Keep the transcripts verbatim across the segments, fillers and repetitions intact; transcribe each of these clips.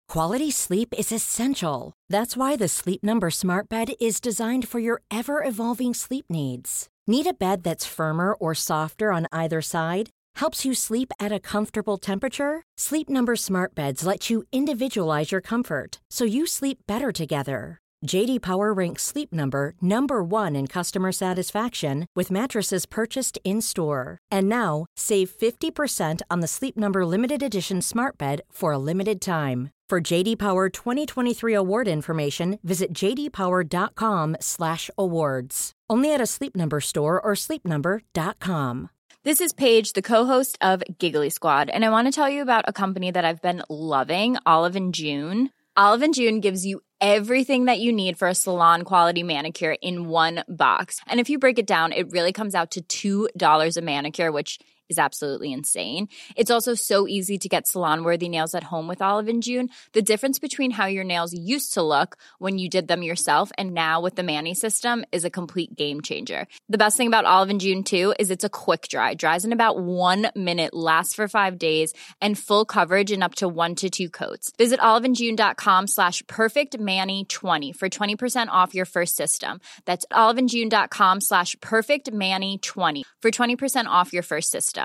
Quality sleep is essential. That's why the Sleep Number Smart Bed is designed for your ever-evolving sleep needs. Need a bed that's firmer or softer on either side? Helps you sleep at a comfortable temperature? Sleep Number Smart Beds let you individualize your comfort, so you sleep better together. J D Power ranks Sleep Number number one in customer satisfaction with mattresses purchased in-store. And now, save fifty percent on the Sleep Number Limited Edition Smart Bed for a limited time. For J D Power twenty twenty-three award information, visit j d power dot com slash awards. Only at a Sleep Number store or sleep number dot com. This is Paige, the co-host of Giggly Squad, and I want to tell you about a company that I've been loving, Olive and June. Olive and June gives you everything that you need for a salon-quality manicure in one box. And if you break it down, it really comes out to two dollars a manicure, which is absolutely insane. It's also so easy to get salon-worthy nails at home with Olive and June. The difference between how your nails used to look when you did them yourself and now with the Mani system is a complete game changer. The best thing about Olive and June, too, is it's a quick dry. Dries in about one minute, lasts for five days, and full coverage in up to one to two coats. Visit oliveandjune.com slash perfectmani20 for twenty percent off your first system. That's oliveandjune.com slash perfectmani20 for twenty percent off your first system.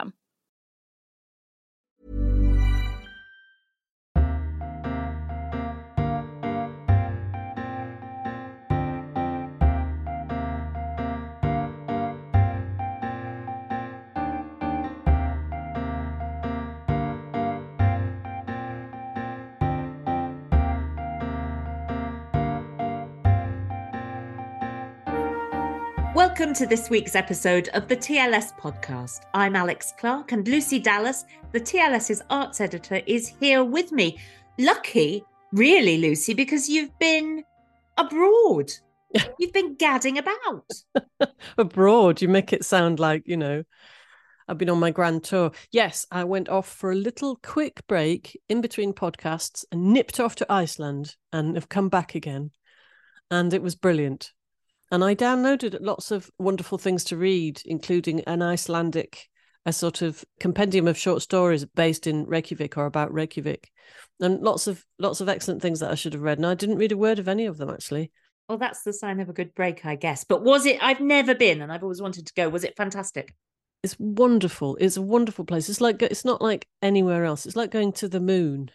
Welcome to this week's episode of the T L S podcast. I'm Alex Clark, and Lucy Dallas, the T L S's arts editor, is here with me. Lucky, really, Lucy, because you've been abroad. You've been gadding about. Abroad, you make it sound like, you know, I've been on my grand tour. Yes, I went off for a little quick break in between podcasts and nipped off to Iceland and have come back again. And it was brilliant. And I downloaded lots of wonderful things to read, including an Icelandic, a sort of compendium of short stories based in Reykjavik or about Reykjavik, and lots of lots of excellent things that I should have read. And I didn't read a word of any of them, actually. Well, that's the sign of a good break, I guess. But was it, I've never been and I've always wanted to go. Was it fantastic? It's wonderful. It's a wonderful place. It's like, it's not like anywhere else. It's like going to the moon.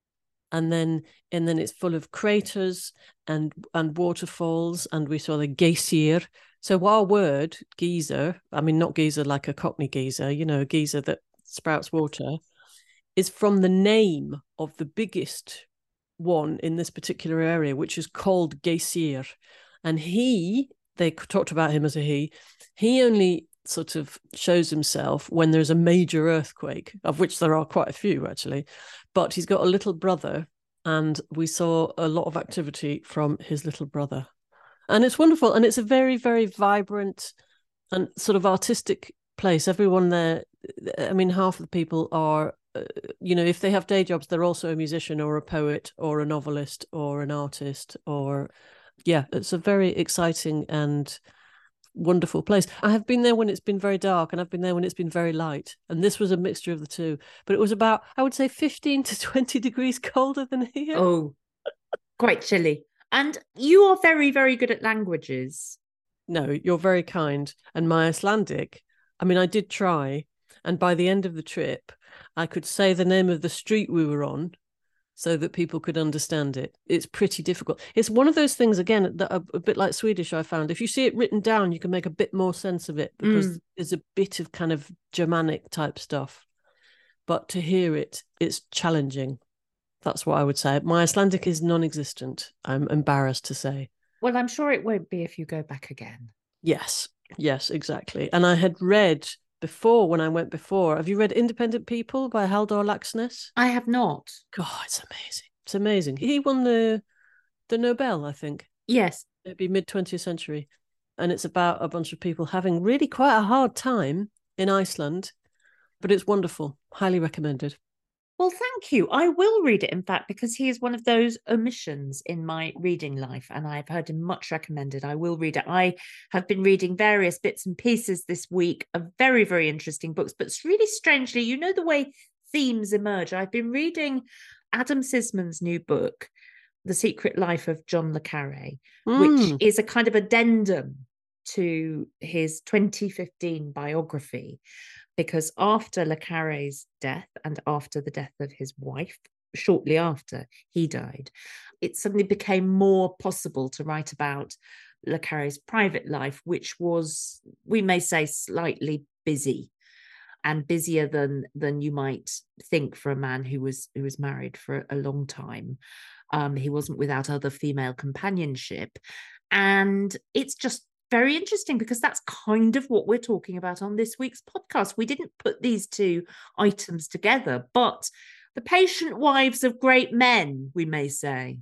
And then and then it's full of craters and and waterfalls, and we saw the geysir. So our word, geyser, I mean, not geyser like a Cockney geyser, you know, a geyser that sprouts water, is from the name of the biggest one in this particular area, which is called Geysir. And he, they talked about him as a he, he only sort of shows himself when there's a major earthquake, of which there are quite a few actually, but he's got a little brother, and we saw a lot of activity from his little brother, and it's wonderful. And it's a very, very vibrant and sort of artistic place. Everyone there, I mean, half of the people are, uh, you know, if they have day jobs, they're also a musician or a poet or a novelist or an artist, or yeah, it's a very exciting and wonderful place. I have been there when it's been very dark, and I've been there when it's been very light, and this was a mixture of the two. But it was about, I would say, fifteen to twenty degrees colder than here. Oh, quite chilly. And you are very, very good at languages. No, you're very kind. And my Icelandic, I mean, I did try, and by the end of the trip I could say the name of the street we were on so that people could understand it. It's pretty difficult. It's one of those things, again, that are a bit like Swedish, I found. If you see it written down, you can make a bit more sense of it, because mm. there's a bit of kind of Germanic type stuff. But to hear it, it's challenging. That's what I would say. My Icelandic is non-existent, I'm embarrassed to say. Well, I'm sure it won't be if you go back again. Yes, yes, exactly. And I had read before, when I went before, have you read Independent People by Halldór Laxness? I have not. God, it's amazing. It's amazing. He won the the Nobel, I think. Yes. Maybe mid-twentieth century. And it's about a bunch of people having really quite a hard time in Iceland, but it's wonderful. Highly recommended. Well, thank you. I will read it, in fact, because he is one of those omissions in my reading life, and I've heard him much recommended. I will read it. I have been reading various bits and pieces this week of very, very interesting books, but really strangely, you know, the way themes emerge. I've been reading Adam Sisman's new book, The Secret Life of John le Carré, Mm. which is a kind of addendum to his twenty fifteen biography, because after le Carré's death and after the death of his wife, shortly after he died, it suddenly became more possible to write about le Carré's private life, which was, we may say, slightly busy, and busier than than you might think for a man who was who was married for a long time. Um, he wasn't without other female companionship. And it's just very interesting because that's kind of what we're talking about on this week's podcast. We didn't put these two items together, but the patient wives of great men, we may say.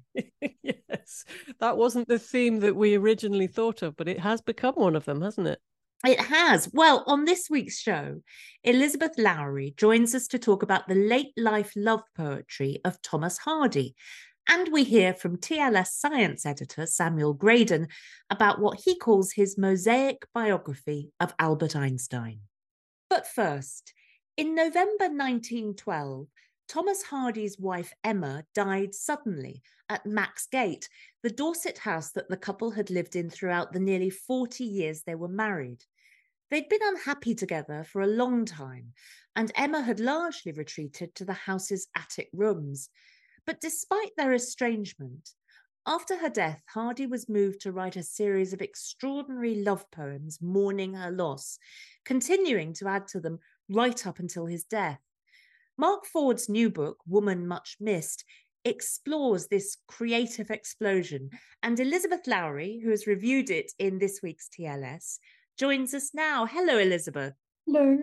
Yes, that wasn't the theme that we originally thought of, but it has become one of them, hasn't it? It has. Well, on this week's show, Elizabeth Lowry joins us to talk about the late life love poetry of Thomas Hardy. And we hear from T L S science editor Samuel Graydon about what he calls his mosaic biography of Albert Einstein. But first, in November nineteen twelve, Thomas Hardy's wife Emma died suddenly at Max Gate, the Dorset house that the couple had lived in throughout the nearly forty years they were married. They'd been unhappy together for a long time, and Emma had largely retreated to the house's attic rooms. But despite their estrangement, after her death, Hardy was moved to write a series of extraordinary love poems mourning her loss, continuing to add to them right up until his death. Mark Ford's new book, Woman Much Missed, explores this creative explosion, and Elizabeth Lowry, who has reviewed it in this week's T L S, joins us now. Hello, Elizabeth. Hello.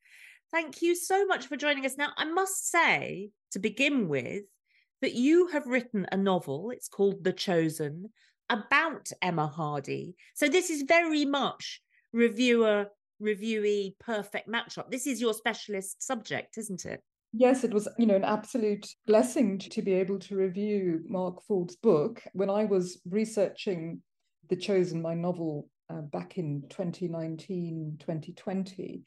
Thank you so much for joining us. Now, I must say, to begin with, that you have written a novel, it's called The Chosen, about Emma Hardy. So this is very much reviewer, reviewee, perfect matchup. This is your specialist subject, isn't it? Yes, it was, you know, an absolute blessing to be able to review Mark Ford's book. When I was researching The Chosen, my novel, uh, back in twenty nineteen, twenty twenty,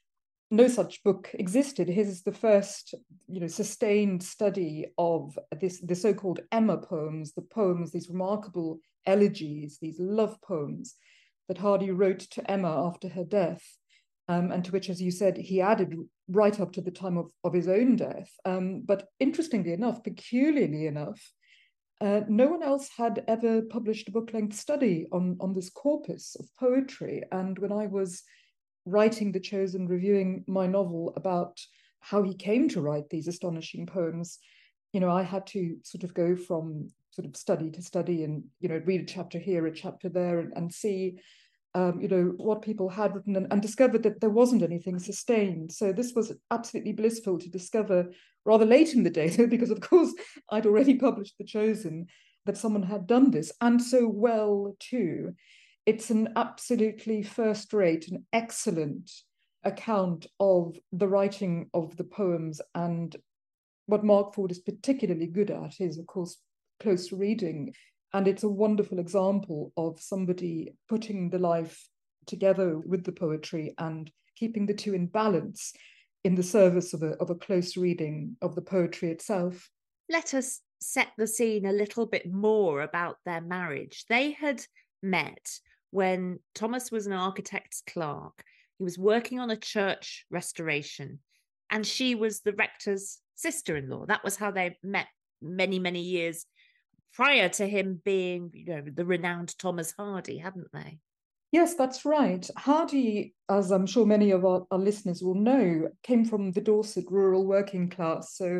no such book existed. His is the first, you know, sustained study of this, the so-called Emma poems, the poems, these remarkable elegies, these love poems that Hardy wrote to Emma after her death, um, and to which, as you said, he added right up to the time of, of his own death. Um, but interestingly enough, peculiarly enough, uh, no one else had ever published a book-length study on, on this corpus of poetry. And when I was writing The Chosen, reviewing my novel about how he came to write these astonishing poems, you know, I had to sort of go from sort of study to study and, you know, read a chapter here, a chapter there, and, and see, um, you know, what people had written, and, and discovered that there wasn't anything sustained. So this was absolutely blissful to discover rather late in the day, because of course I'd already published The Chosen, that someone had done this, and so well too. It's an absolutely first-rate and excellent account of the writing of the poems. And what Mark Ford is particularly good at is, of course, close reading. And it's a wonderful example of somebody putting the life together with the poetry and keeping the two in balance in the service of a, of a close reading of the poetry itself. Let us set the scene a little bit more about their marriage. They had met when Thomas was an architect's clerk. He was working on a church restoration, and she was the rector's sister-in-law. That was how they met many, many years prior to him being, you know, the renowned Thomas Hardy, hadn't they? Yes, that's right. Hardy, as I'm sure many of our, our listeners will know, came from the Dorset rural working class. So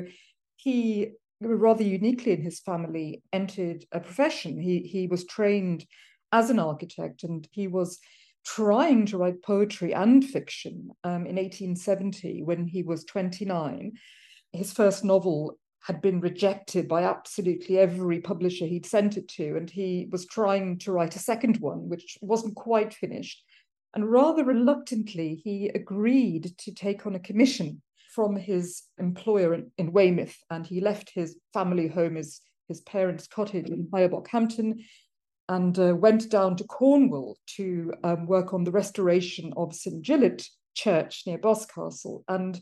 he, rather uniquely in his family, entered a profession. He, he was trained as an architect, and he was trying to write poetry and fiction um, in eighteen seventy when he was twenty-nine. His first novel had been rejected by absolutely every publisher he'd sent it to, and he was trying to write a second one, which wasn't quite finished. And rather reluctantly, he agreed to take on a commission from his employer in, in Weymouth, and he left his family home, his, his parents' cottage in Higher Bockhampton, and uh, went down to Cornwall to um, work on the restoration of Saint Gillet Church near Boscastle. And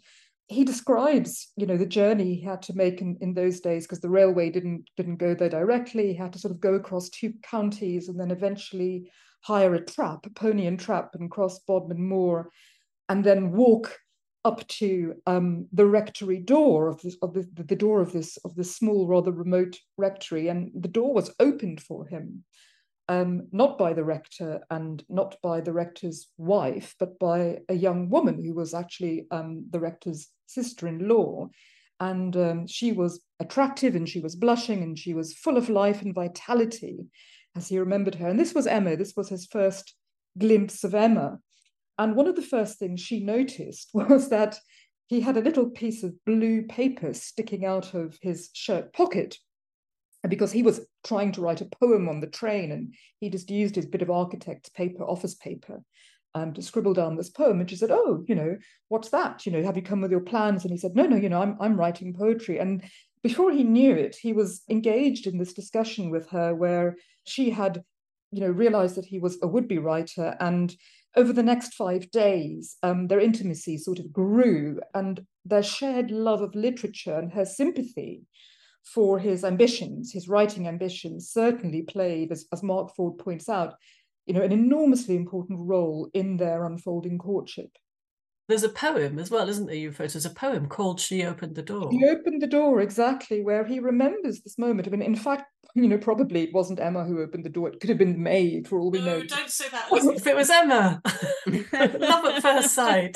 he describes, you know, the journey he had to make in, in those days, because the railway didn't didn't go there directly. He had to sort of go across two counties and then eventually hire a trap, a pony and trap, and cross Bodmin Moor, and then walk up to um, the rectory door of this of the, the door of this of this small, rather remote rectory, and the door was opened for him. Um, not by the rector and not by the rector's wife, but by a young woman who was actually um, the rector's sister-in-law. And um, she was attractive and she was blushing and she was full of life and vitality as he remembered her. And this was Emma. This was his first glimpse of Emma. And one of the first things she noticed was that he had a little piece of blue paper sticking out of his shirt pocket, because he was trying to write a poem on the train, and he just used his bit of architect's paper, office paper, um, to scribble down this poem. And she said, "Oh, you know, what's that? You know, have you come with your plans?" And he said, "No, no, you know, I'm I'm writing poetry." And before he knew it, he was engaged in this discussion with her, where she had, you know, realized that he was a would-be writer. And over the next five days, um, their intimacy sort of grew, and their shared love of literature and her sympathy for his ambitions, his writing ambitions, certainly played, as, as Mark Ford points out, you know, an enormously important role in their unfolding courtship. There's a poem as well, isn't there, you refer to? There's a poem called She Opened the Door. She Opened the Door, exactly, where he remembers this moment. I mean, in fact, you know, probably it wasn't Emma who opened the door. It could have been the maid, for all we no, know. Don't say that. If it was Emma. Love at first sight.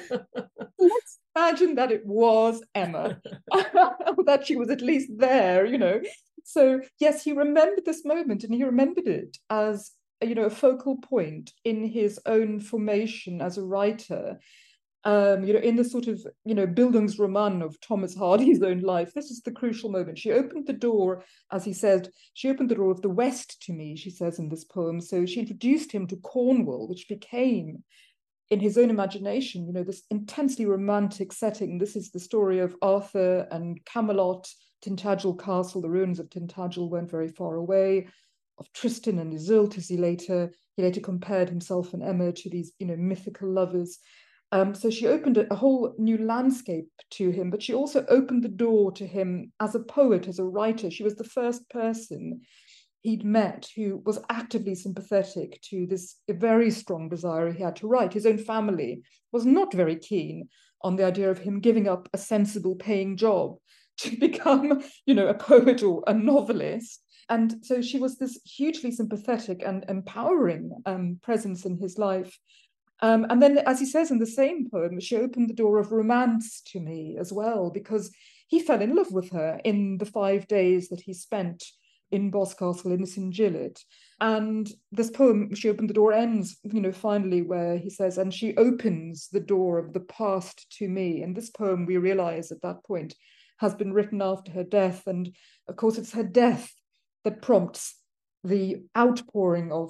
Let's imagine that it was Emma, that she was at least there, you know. So, yes, he remembered this moment, and he remembered it as, you know, a focal point in his own formation as a writer. Um, you know, in the sort of, you know, Bildungsroman of Thomas Hardy's own life, this is the crucial moment. She opened the door, as he said, she opened the door of the West to me, she says in this poem. So she introduced him to Cornwall, which became, in his own imagination, you know, this intensely romantic setting. This is the story of Arthur and Camelot, Tintagel Castle. The ruins of Tintagel weren't very far away. Of Tristan and Iseult, as he later, he later compared himself and Emma to these, you know, mythical lovers. Um, so she opened a, a whole new landscape to him, but she also opened the door to him as a poet, as a writer. She was the first person he'd met who was actively sympathetic to this very strong desire he had to write. His own family was not very keen on the idea of him giving up a sensible paying job to become, you know, a poet or a novelist. And so she was this hugely sympathetic and empowering um, presence in his life. Um, and then, as he says in the same poem, she opened the door of romance to me as well, because he fell in love with her in the five days that he spent in Boscastle in Saint Gillet. And this poem, She Opened the Door, ends, you know, finally where he says, "And she opens the door of the past to me." And this poem, we realize at that point, has been written after her death. And of course, it's her death that prompts the outpouring of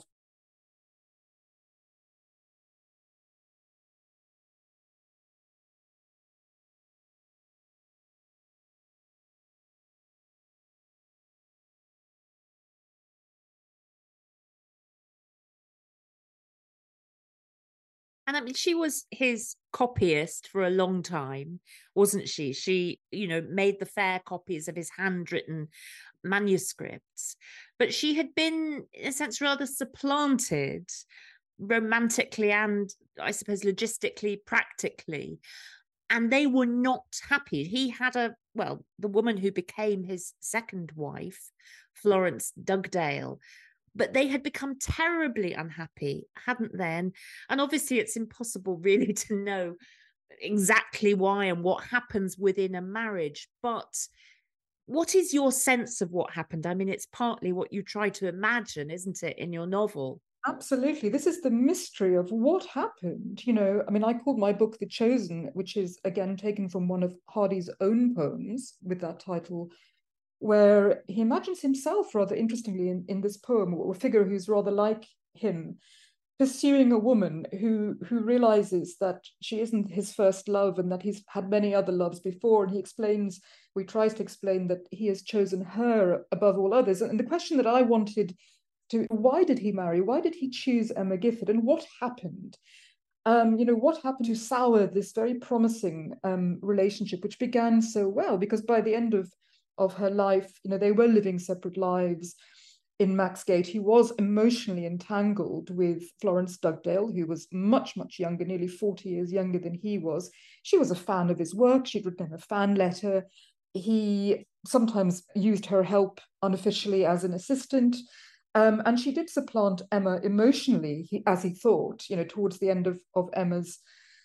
And I mean, she was his copyist for a long time, wasn't she? She, you know, made the fair copies of his handwritten manuscripts. But she had been, in a sense, rather supplanted romantically and, I suppose, logistically, practically. And they were not happy. He had a, well, the woman who became his second wife, Florence Dugdale, but they had become terribly unhappy, hadn't they? And, and obviously it's impossible really to know exactly why and what happens within a marriage. But what is your sense of what happened? I mean, it's partly what you try to imagine, isn't it, in your novel? Absolutely. This is the mystery of what happened. You know, I mean, I called my book The Chosen, which is, again, taken from one of Hardy's own poems with that title, where he imagines himself, rather interestingly, in, in this poem, or a figure who's rather like him, pursuing a woman who who realizes that she isn't his first love and that he's had many other loves before. And he explains, he tries to explain that he has chosen her above all others. And the question that I wanted to, why did he marry? Why did he choose Emma Gifford? And what happened? Um, you know, what happened to sour this very promising um, relationship, which began so well? Because by the end of, of her life, you know, they were living separate lives in Maxgate. He was emotionally entangled with Florence Dugdale, who was much, much younger, nearly forty years younger than he was. She was a fan of his work. She'd written him a fan letter. He sometimes used her help unofficially as an assistant. Um, and she did supplant Emma emotionally, he, as he thought, you know, towards the end of, of Emma's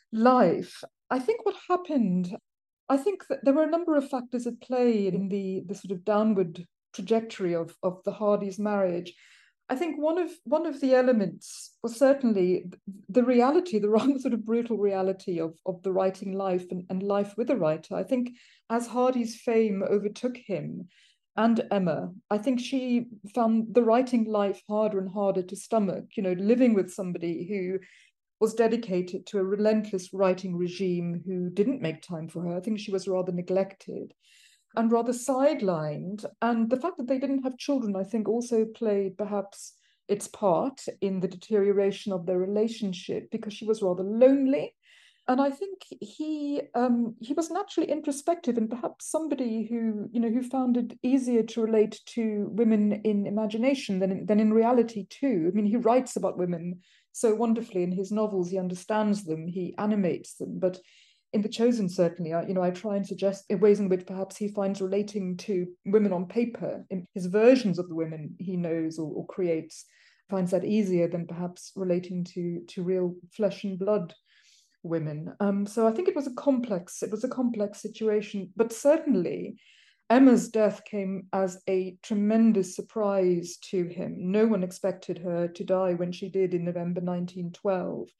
life. I think what happened, I think that there were a number of factors at play in the, the sort of downward trajectory of, of the Hardys' marriage. I think one of one of the elements was certainly the reality, the rather sort of brutal reality of, of the writing life and, and life with a writer. I think as Hardy's fame overtook him and Emma, I think she found the writing life harder and harder to stomach, you know, living with somebody who was dedicated to a relentless writing regime who didn't make time for her. I think she was rather neglected and rather sidelined. And the fact that they didn't have children, I think, also played perhaps its part in the deterioration of their relationship, because she was rather lonely. And I think he um, he was naturally introspective and perhaps somebody who, you know, who found it easier to relate to women in imagination than in, than in reality too. I mean, he writes about women so wonderfully in his novels. He understands them, he animates them. But in The Chosen, certainly, I, you know, I try and suggest ways in which perhaps he finds relating to women on paper, in his versions of the women he knows or, or creates, finds that easier than perhaps relating to to real flesh and blood women. Um, so I think it was a complex, it was a complex situation, but certainly Emma's death came as a tremendous surprise to him. No one expected her to die when she did in November nineteen twelve.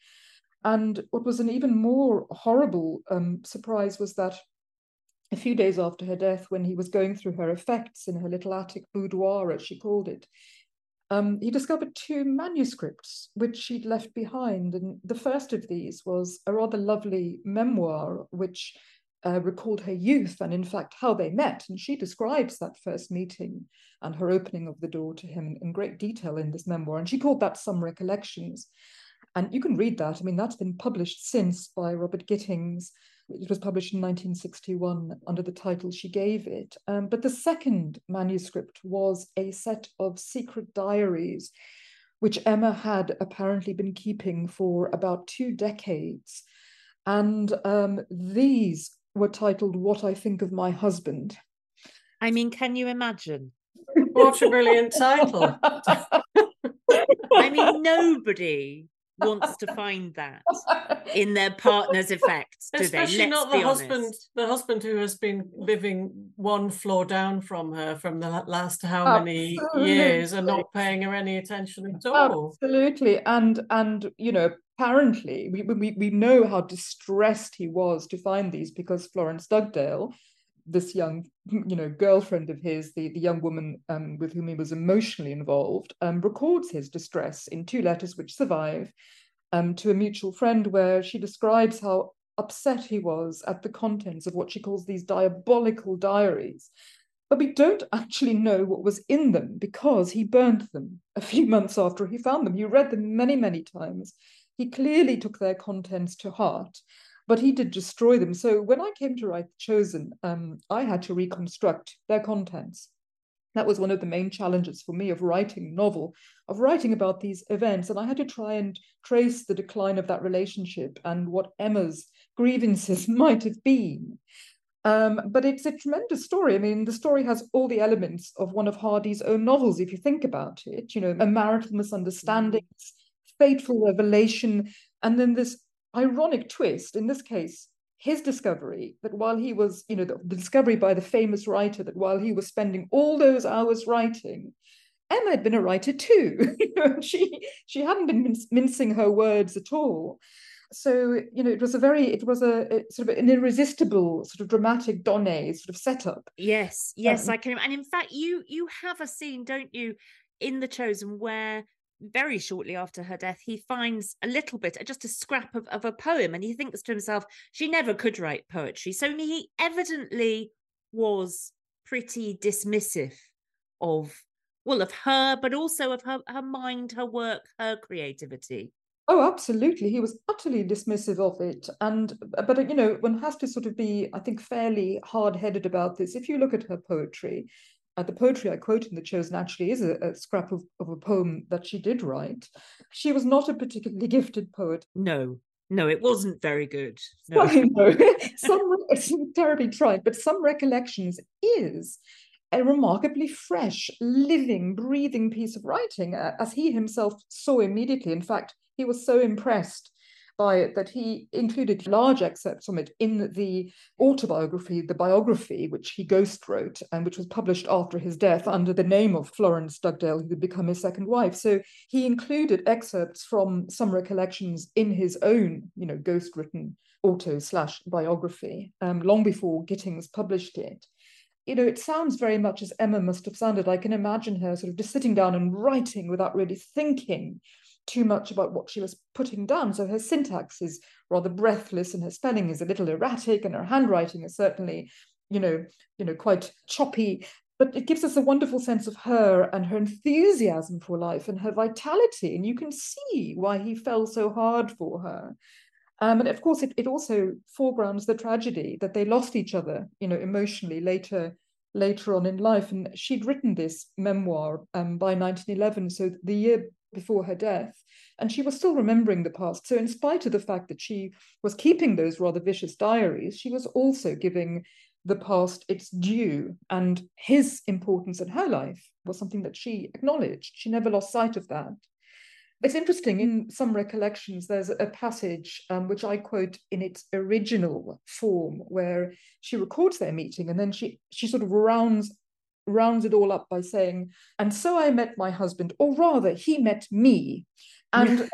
And what was an even more horrible um, surprise was that a few days after her death, when he was going through her effects in her little attic boudoir, as she called it, Um, he discovered two manuscripts which she'd left behind. And the first of these was a rather lovely memoir which uh, recalled her youth and, in fact, how they met. And she describes that first meeting and her opening of the door to him in great detail in this memoir. And she called that Some Recollections. And you can read that. I mean, that's been published since by Robert Gittings. It was published in nineteen sixty-one under the title she gave it. Um, but the second manuscript was a set of secret diaries, which Emma had apparently been keeping for about two decades. And um, these were titled What I Think of My Husband. I mean, can you imagine? What a brilliant title. I mean, nobody wants to find that in their partner's effects, do Especially they? Let's not the be husband, honest. the husband who has been living one floor down from her from the last how many Absolutely. years and not paying her any attention at all. Absolutely, and and you know, apparently we we we know how distressed he was to find these, because Florence Dugdale, this young, you know, girlfriend of his, the, the young woman um, with whom he was emotionally involved, um, records his distress in two letters which survive um, to a mutual friend, where she describes how upset he was at the contents of what she calls these diabolical diaries. But we don't actually know what was in them, because he burned them a few months after he found them. He read them many, many times. He clearly took their contents to heart, but he did destroy them. So when I came to write The Chosen, um, I had to reconstruct their contents. That was one of the main challenges for me of writing a novel, of writing about these events. And I had to try and trace the decline of that relationship and what Emma's grievances might have been. Um, but it's a tremendous story. I mean, the story has all the elements of one of Hardy's own novels, if you think about it. You know, a marital misunderstanding, fateful revelation, and then this ironic twist, in this case, his discovery that while he was, you know, the, the discovery by the famous writer that while he was spending all those hours writing, Emma had been a writer too. You know, she she hadn't been min- mincing her words at all. So, you know, it was a very, it was a, a sort of an irresistible sort of dramatic donné sort of setup. Yes, yes, Um, I can. And in fact, you you have a scene, don't you, in The Chosen, where very shortly after her death, he finds a little bit, just a scrap of, of a poem, and he thinks to himself, she never could write poetry. So he evidently was pretty dismissive of, well, of her, but also of her, her mind, her work, her creativity. Oh, absolutely. He was utterly dismissive of it. And, but, you know, one has to sort of be, I think, fairly hard-headed about this. If you look at her poetry, uh, the poetry I quote in The Chosen actually is a, a scrap of, of a poem that she did write. She was not a particularly gifted poet. No, no, it wasn't very good. No, no. some, some terribly tried, but Some Recollections is a remarkably fresh, living, breathing piece of writing, uh, as he himself saw immediately. In fact, he was so impressed by it that he included large excerpts from it in the autobiography, the biography, which he ghost wrote and which was published after his death under the name of Florence Dugdale, who would become his second wife. So he included excerpts from Some Recollections in his own, you know, ghost written auto slash biography, um, long before Gittings published it. You know, it sounds very much as Emma must have sounded. I can imagine her sort of just sitting down and writing without really thinking too much about what she was putting down. So her syntax is rather breathless and her spelling is a little erratic and her handwriting is certainly, you know, you know, quite choppy. But it gives us a wonderful sense of her and her enthusiasm for life and her vitality. And you can see why he fell so hard for her. Um, and of course, it, it also foregrounds the tragedy that they lost each other, you know, emotionally later later on in life. And she'd written this memoir um, by nineteen eleven, so the year before her death, and she was still remembering the past. So in spite of the fact that she was keeping those rather vicious diaries, she was also giving the past its due, and his importance in her life was something that she acknowledged. She never lost sight of that. It's interesting, in Some Recollections, there's a passage um, which I quote in its original form, where she records their meeting and then she she sort of rounds rounds it all up by saying, and so I met my husband, or rather, he met me. And,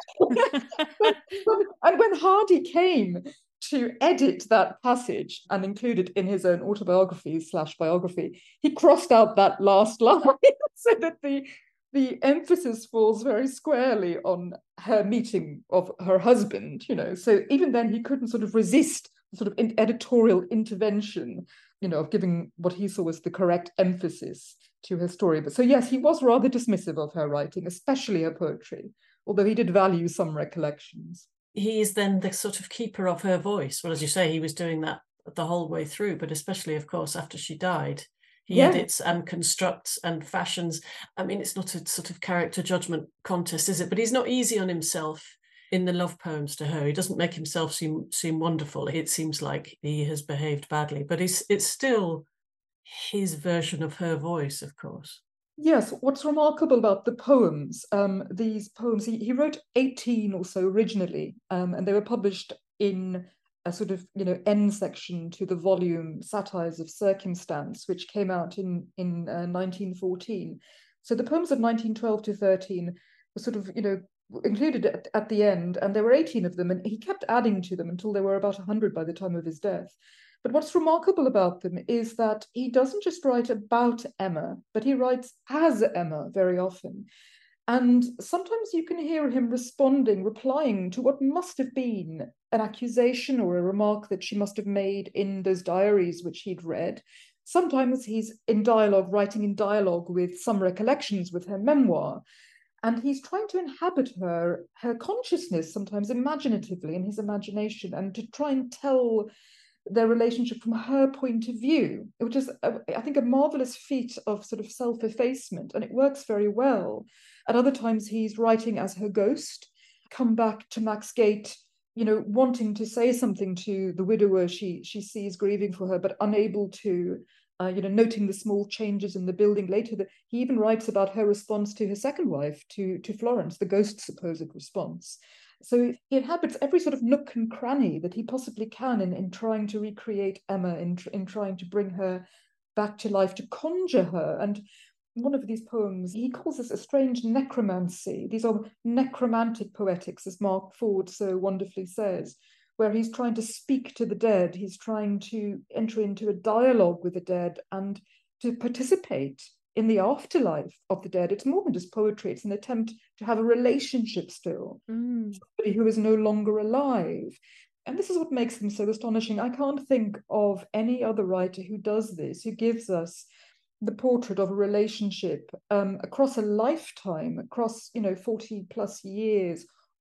and when Hardy came to edit that passage and include it in his own autobiography slash biography, he crossed out that last line so that the the emphasis falls very squarely on her meeting of her husband, you know. So even then he couldn't sort of resist sort of in editorial intervention, you know, of giving what he saw as the correct emphasis to her story. But so yes, he was rather dismissive of her writing, especially her poetry, although he did value Some Recollections. He is then the sort of keeper of her voice. Well, as you say, he was doing that the whole way through, but especially, of course, after she died. He yeah. edits and constructs and fashions. I mean, it's not a sort of character judgment contest, is it? But he's not easy on himself in the love poems to her. He doesn't make himself seem seem wonderful. It seems like he has behaved badly, but he's, it's still his version of her voice, of course. Yes, what's remarkable about the poems, um, these poems, he, he wrote eighteen or so originally, um, and they were published in a sort of, you know, end section to the volume Satires of Circumstance, which came out in, in uh, nineteen fourteen. So the poems of nineteen twelve to thirteen were sort of, you know, included at, at the end, and there were eighteen of them, and he kept adding to them until there were about one hundred by the time of his death. But what's remarkable about them is that he doesn't just write about Emma, but he writes as Emma very often. And sometimes you can hear him responding, replying to what must have been an accusation or a remark that she must have made in those diaries which he'd read. Sometimes he's in dialogue, writing in dialogue with Some Recollections, with her memoir. And he's trying to inhabit her, her consciousness, sometimes imaginatively in his imagination, and to try and tell their relationship from her point of view, which is, a, I think, a marvelous feat of sort of self-effacement, and it works very well. At other times, he's writing as her ghost, come back to Max Gate, you know, wanting to say something to the widower she she sees grieving for her, but unable to, uh, you know, noting the small changes in the building later. That he even writes about her response to her second wife, to, to Florence, the ghost's supposed response. So he inhabits every sort of nook and cranny that he possibly can in, in trying to recreate Emma, in, in trying to bring her back to life, to conjure her. And one of these poems, he calls this a strange necromancy. These are necromantic poetics, as Mark Ford so wonderfully says, where he's trying to speak to the dead. He's trying to enter into a dialogue with the dead and to participate in the afterlife of the dead. It's more than just poetry. It's an attempt to have a relationship still. Mm. Somebody who is no longer alive. And this is what makes them so astonishing. I can't think of any other writer who does this, who gives us the portrait of a relationship um, across a lifetime, across, you know, forty plus years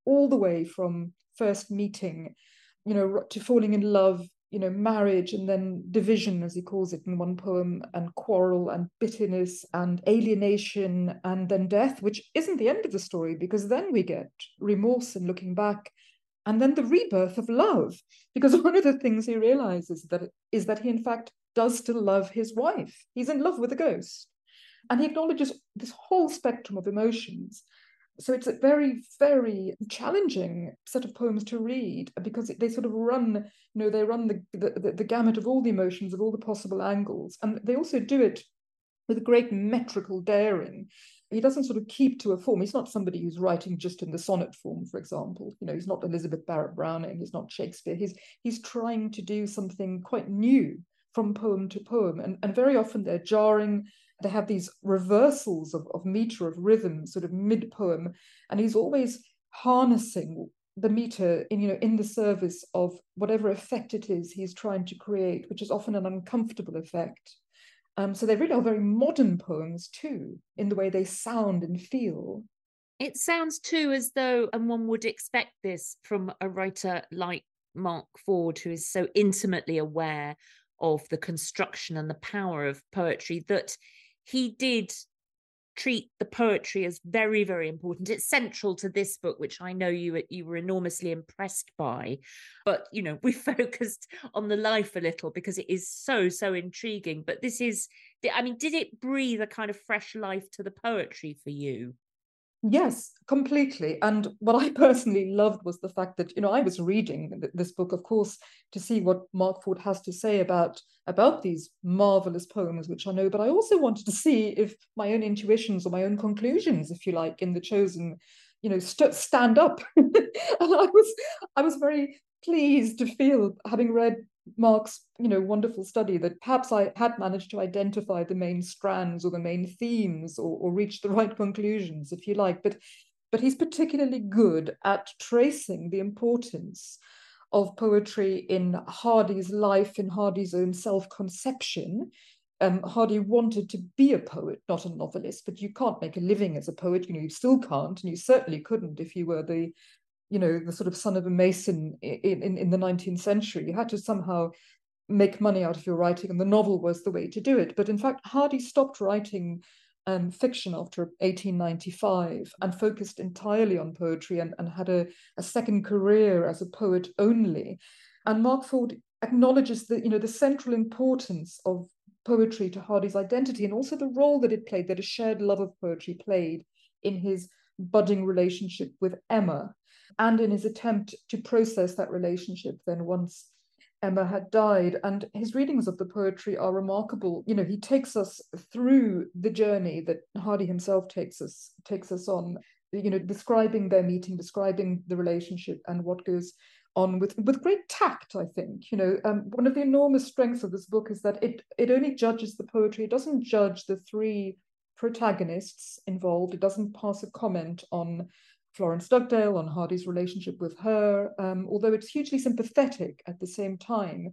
all the way from first meeting, you know, to falling in love, you know, marriage, and then division, as he calls it in one poem, and quarrel and bitterness and alienation, and then death, which isn't the end of the story, because then we get remorse and looking back, and then the rebirth of love, because one of the things he realizes that is that he in fact does still love his wife. He's in love with a ghost, and he acknowledges this whole spectrum of emotions. So it's a very, very challenging set of poems to read, because they sort of run, you know, they run the, the, the gamut of all the emotions, of all the possible angles. And they also do it with great metrical daring. He doesn't sort of keep to a form. He's not somebody who's writing just in the sonnet form, for example. You know, he's not Elizabeth Barrett Browning, he's not Shakespeare. He's, he's trying to do something quite new from poem to poem. And, and very often they're jarring. They have these reversals of, of meter, of rhythm, sort of mid-poem, and he's always harnessing the meter in, you know, in the service of whatever effect it is he's trying to create, which is often an uncomfortable effect. Um, so they really are very modern poems too, in the way they sound and feel. It sounds too as though, and one would expect this from a writer like Mark Ford, who is so intimately aware of the construction and the power of poetry, that he did treat the poetry as very, very important. It's central to this book, which I know you you were enormously impressed by. But, you know, we focused on the life a little because it is so, so intriguing. But this is, I mean, did it breathe a kind of fresh life to the poetry for you? Yes, completely. And what I personally loved was the fact that, you know, I was reading this book, of course, to see what Mark Ford has to say about, about these marvelous poems, which I know, but I also wanted to see if my own intuitions or my own conclusions, if you like, in The Chosen, you know, st- stand up. And I was, I was very pleased to feel, having read Mark's, you know, wonderful study, that perhaps I had managed to identify the main strands or the main themes, or, or reach the right conclusions, if you like. But, but he's particularly good at tracing the importance of poetry in Hardy's life, in Hardy's own self-conception. Um, Hardy wanted to be a poet, not a novelist, but you can't make a living as a poet. You know, you still can't, and you certainly couldn't if you were the you know, the sort of son of a mason in, in, in the nineteenth century. You had to somehow make money out of your writing, and the novel was the way to do it. But in fact, Hardy stopped writing um, fiction after eighteen ninety-five and focused entirely on poetry, and, and had a, a second career as a poet only. And Mark Ford acknowledges the, you know, the central importance of poetry to Hardy's identity, and also the role that it played, that a shared love of poetry played in his budding relationship with Emma, and in his attempt to process that relationship then once Emma had died. And his readings of the poetry are remarkable. You know, he takes us through the journey that Hardy himself takes us takes us on, you know, describing their meeting, describing the relationship and what goes on with, with great tact, I think. You know, um, one of the enormous strengths of this book is that it, it only judges the poetry. It doesn't judge the three protagonists involved. It doesn't pass a comment on Florence Dugdale, on Hardy's relationship with her, um, although it's hugely sympathetic at the same time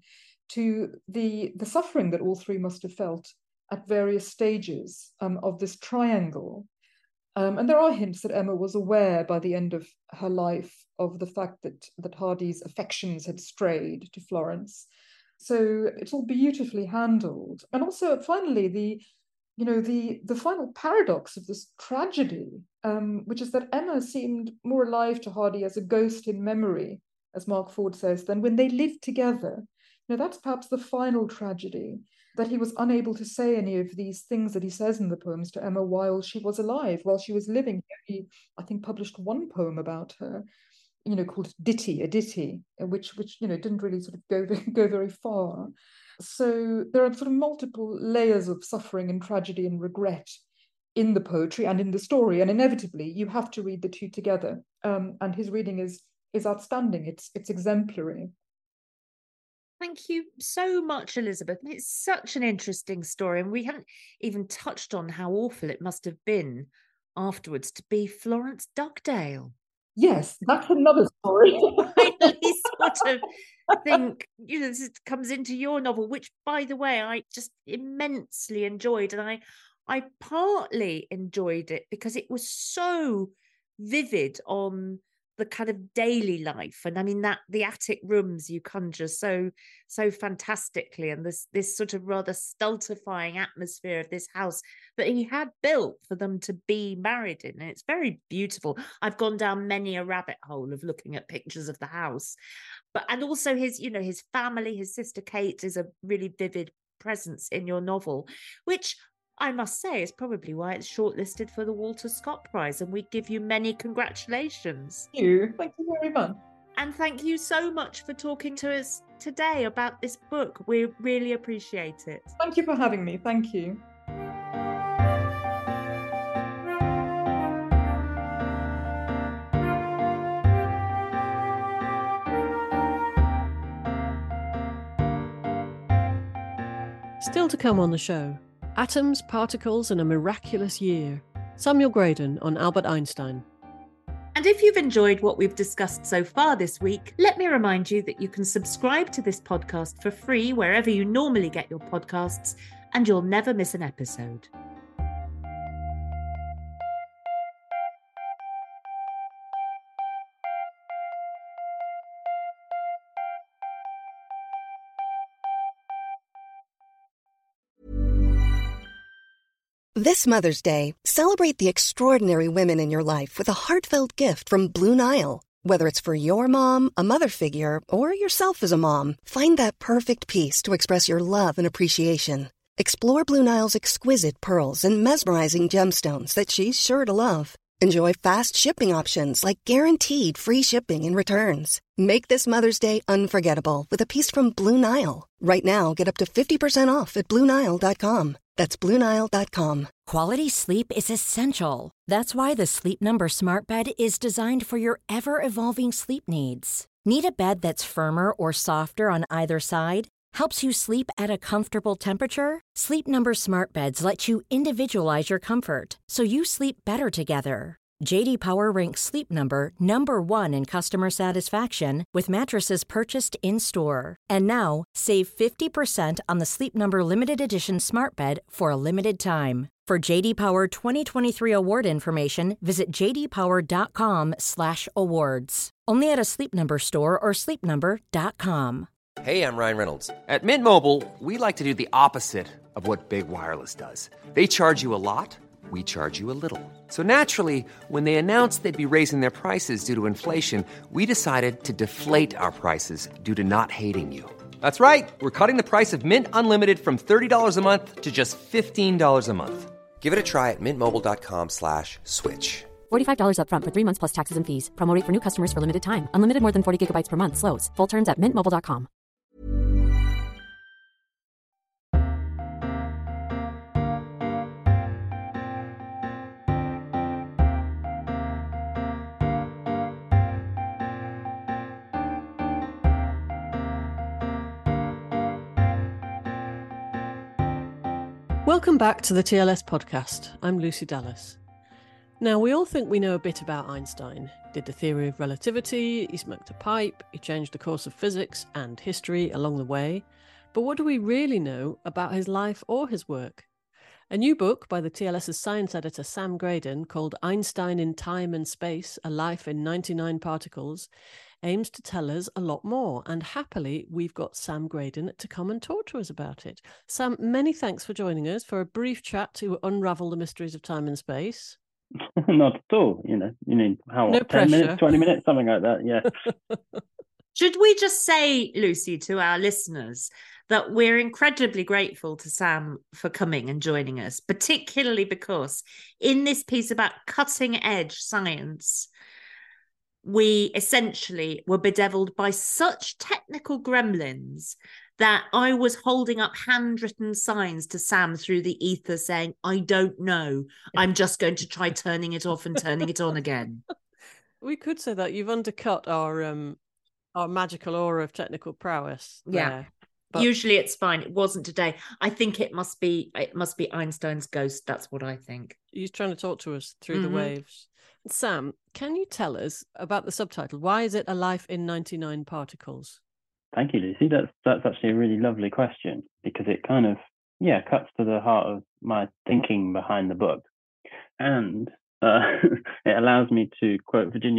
to the, the suffering that all three must have felt at various stages um, of this triangle. Um, and there are hints that Emma was aware by the end of her life of the fact that, that Hardy's affections had strayed to Florence. So it's all beautifully handled. And also, finally, the you know, the, the final paradox of this tragedy, um, which is that Emma seemed more alive to Hardy as a ghost in memory, as Mark Ford says, than when they lived together. You know, that's perhaps the final tragedy, that he was unable to say any of these things that he says in the poems to Emma while she was alive, while she was living. He, I think, published one poem about her, you know, called Ditty, a Ditty, which, which you know, didn't really sort of go, go very far. So there are sort of multiple layers of suffering and tragedy and regret in the poetry and in the story, and inevitably you have to read the two together. Um, and his reading is is outstanding. It's it's exemplary. Thank you so much, Elizabeth. It's such an interesting story, and we haven't even touched on how awful it must have been afterwards to be Florence Dugdale. Yes, that's another story. I really sort of think, you know, this comes into your novel, which, by the way, I just immensely enjoyed. And I, I partly enjoyed it because it was so vivid on the kind of daily life. And I mean, that the attic rooms you conjure so, so fantastically, and this, this sort of rather stultifying atmosphere of this house that he had built for them to be married in. And it's very beautiful. I've gone down many a rabbit hole of looking at pictures of the house. But, and also his, you know, his family, his sister Kate is a really vivid presence in your novel, which I must say is probably why it's shortlisted for the Walter Scott Prize, and we give you many congratulations. Thank you. Thank you very much. And thank you so much for talking to us today about this book. We really appreciate it. Thank you for having me. Thank you. Still to come on the show, Atoms, Particles and a Miraculous Year. Samuel Graydon on Albert Einstein. And if you've enjoyed what we've discussed so far this week, let me remind you that you can subscribe to this podcast for free wherever you normally get your podcasts, and you'll never miss an episode. This Mother's Day, celebrate the extraordinary women in your life with a heartfelt gift from Blue Nile. Whether it's for your mom, a mother figure, or yourself as a mom, find that perfect piece to express your love and appreciation. Explore Blue Nile's exquisite pearls and mesmerizing gemstones that she's sure to love. Enjoy fast shipping options like guaranteed free shipping and returns. Make this Mother's Day unforgettable with a piece from Blue Nile. Right now, get up to fifty percent off at Blue Nile dot com. That's Blue Nile dot com. Quality sleep is essential. That's why the Sleep Number Smart Bed is designed for your ever-evolving sleep needs. Need a bed that's firmer or softer on either side? Helps you sleep at a comfortable temperature? Sleep Number Smart Beds let you individualize your comfort so you sleep better together. J D Power ranks Sleep Number number one in customer satisfaction with mattresses purchased in-store. And now, save fifty percent on the Sleep Number Limited Edition Smart Bed for a limited time. For J D Power twenty twenty-three award information, visit j d power dot com slash awards. Only at a Sleep Number store or sleep number dot com. Hey, I'm Ryan Reynolds. At Mint Mobile, we like to do the opposite of what Big Wireless does. They charge you a lot. We charge you a little. So naturally, when they announced they'd be raising their prices due to inflation, we decided to deflate our prices due to not hating you. That's right. We're cutting the price of Mint Unlimited from thirty dollars a month to just fifteen dollars a month. Give it a try at mintmobile.com slash switch. forty-five dollars up front for three months plus taxes and fees. Promo rate for new customers for limited time. Unlimited more than forty gigabytes per month. Slows full terms at mint mobile dot com. Welcome back to the T L S podcast. I'm Lucy Dallas. Now, we all think we know a bit about Einstein. He did the theory of relativity, he smoked a pipe, he changed the course of physics and history along the way. But what do we really know about his life or his work? A new book by the TLS's science editor Sam Graydon called Einstein in Time and Space, A Life in ninety-nine Particles, aims to tell us a lot more. And happily, we've got Sam Graydon to come and talk to us about it. Sam, many thanks for joining us for a brief chat to unravel the mysteries of time and space. Not at all. You know, you need how No ten pressure. minutes, twenty minutes, something like that. Yeah. Should we just say, Lucy, to our listeners that we're incredibly grateful to Sam for coming and joining us, particularly because in this piece about cutting edge science, we essentially were bedeviled by such technical gremlins that I was holding up handwritten signs to Sam through the ether saying, I don't know. I'm just going to try turning it off and turning it on again. We could say that you've undercut our um our magical aura of technical prowess. Yeah. there. But Usually it's fine. It wasn't today. I think it must be it must be Einstein's ghost. That's what I think. he's trying to talk to us through Mhm. the waves. Sam, can you tell us about the subtitle? Why is it A Life in ninety-nine Particles? Thank you, Lucy. That's that's actually a really lovely question because it kind of yeah cuts to the heart of my thinking behind the book, and uh, it allows me to quote Virginia Woolf,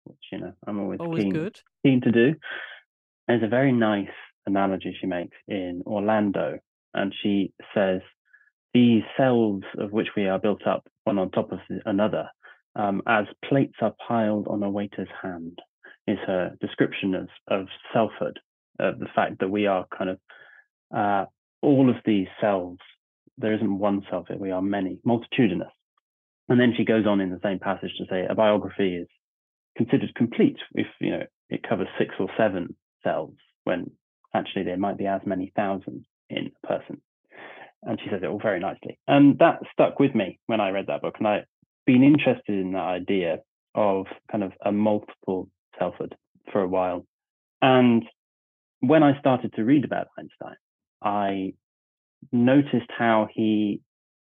which, you know, I'm always, always keen, good. keen to do. There's a very nice analogy she makes in Orlando, and she says, these cells of which we are built up one on top of another, um, as plates are piled on a waiter's hand, is her description of, of selfhood, of the fact that we are kind of uh, all of these cells. There isn't one self, we are many, multitudinous. And then she goes on in the same passage to say a biography is considered complete if, you know, it covers six or seven cells, when actually there might be as many thousands in a person. And she says it all very nicely. And that stuck with me when I read that book. And I've been interested in that idea of kind of a multiple selfhood for a while. And when I started to read about Einstein, I noticed how he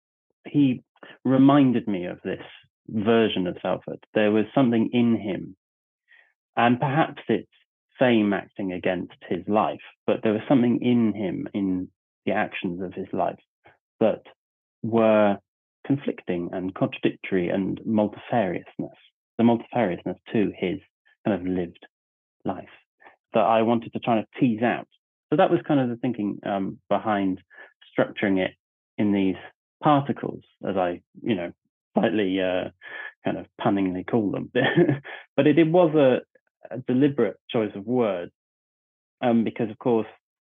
he reminded me of this version of selfhood. There was something in him, and perhaps it's fame acting against his life, but there was something in him, in the actions of his life, that were conflicting and contradictory and multifariousness, the multifariousness to his kind of lived life that I wanted to try to tease out. So that was kind of the thinking um, behind structuring it in these particles, as I, you know, slightly uh, kind of punningly call them. But it, it was a, a deliberate choice of words, um, because, of course,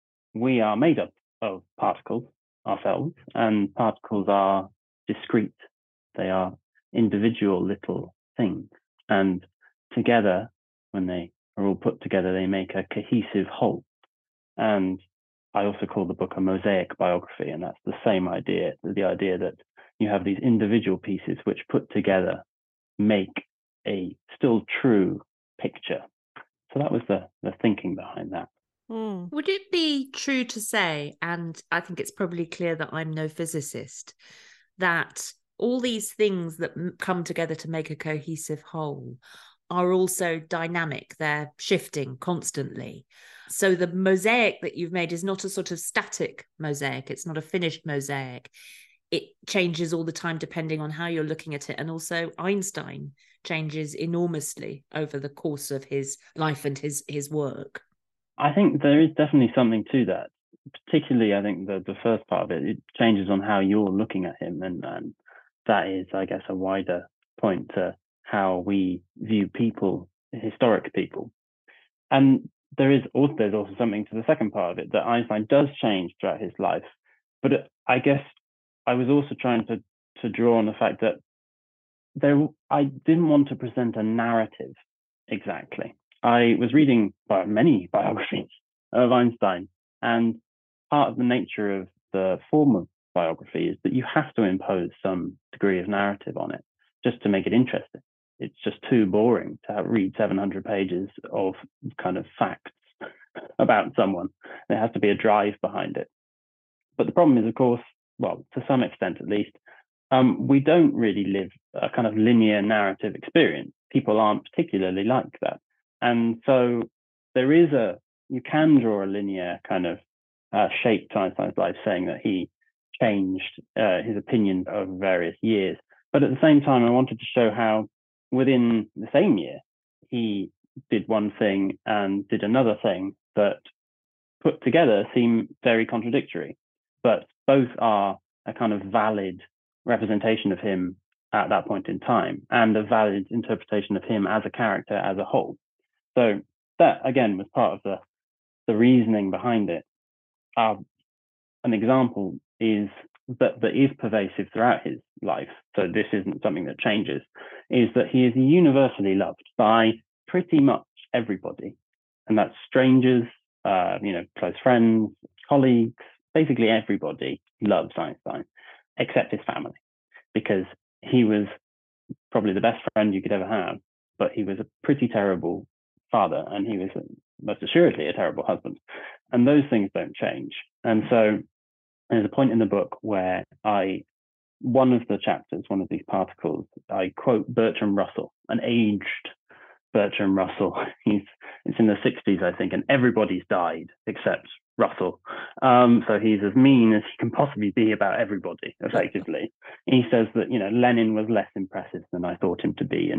we are made up of particles ourselves, and particles are discrete. They are individual little things. And together, when they are all put together, they make a cohesive whole. And I also call the book a mosaic biography, and that's the same idea, the idea that you have these individual pieces which put together make a still true picture. So that was the, the thinking behind that. Mm. Would it be true to say, and I think it's probably clear that I'm no physicist, that all these things that come together to make a cohesive whole are also dynamic, they're shifting constantly? So the mosaic that you've made is not a sort of static mosaic, it's not a finished mosaic. It changes all the time depending on how you're looking at it. And also Einstein changes enormously over the course of his life and his, his work. I think there is definitely something to that. Particularly, I think the, the first part of it, it changes on how you're looking at him. And, and that is, I guess, a wider point to how we view people, historic people. And there is also, there's also something to the second part of it, that Einstein does change throughout his life. But it, I guess I was also trying to, to draw on the fact that there, I didn't want to present a narrative exactly. I was reading by many biographies of Einstein, and part of the nature of the form of biography is that you have to impose some degree of narrative on it just to make it interesting. It's just too boring to have, read seven hundred pages of kind of facts about someone. There has to be a drive behind it. But the problem is, of course, well, to some extent at least, um, we don't really live a kind of linear narrative experience. People aren't particularly like that. And so there is a, you can draw a linear kind of uh, shape to Einstein's life, saying that he changed uh, his opinion over various years. But at the same time, I wanted to show how within the same year, he did one thing and did another thing that put together seem very contradictory, but both are a kind of valid representation of him at that point in time and a valid interpretation of him as a character as a whole. So that, again, was part of the, the reasoning behind it. Uh, an example is that, that is pervasive throughout his life, so this isn't something that changes, is that he is universally loved by pretty much everybody. And that's strangers, uh, you know, close friends, colleagues, basically everybody loves Einstein, except his family, because he was probably the best friend you could ever have, but he was a pretty terrible father, and he was most assuredly a terrible husband. And those things don't change. And so there's a point in the book where I, one of the chapters, one of these particles, I quote Bertrand Russell, an aged Bertrand Russell. He's, it's in the sixties, I think, and everybody's died except Russell. Um, so he's as mean as he can possibly be about everybody, effectively. He says that, you know, Lenin was less impressive than I thought him to be, and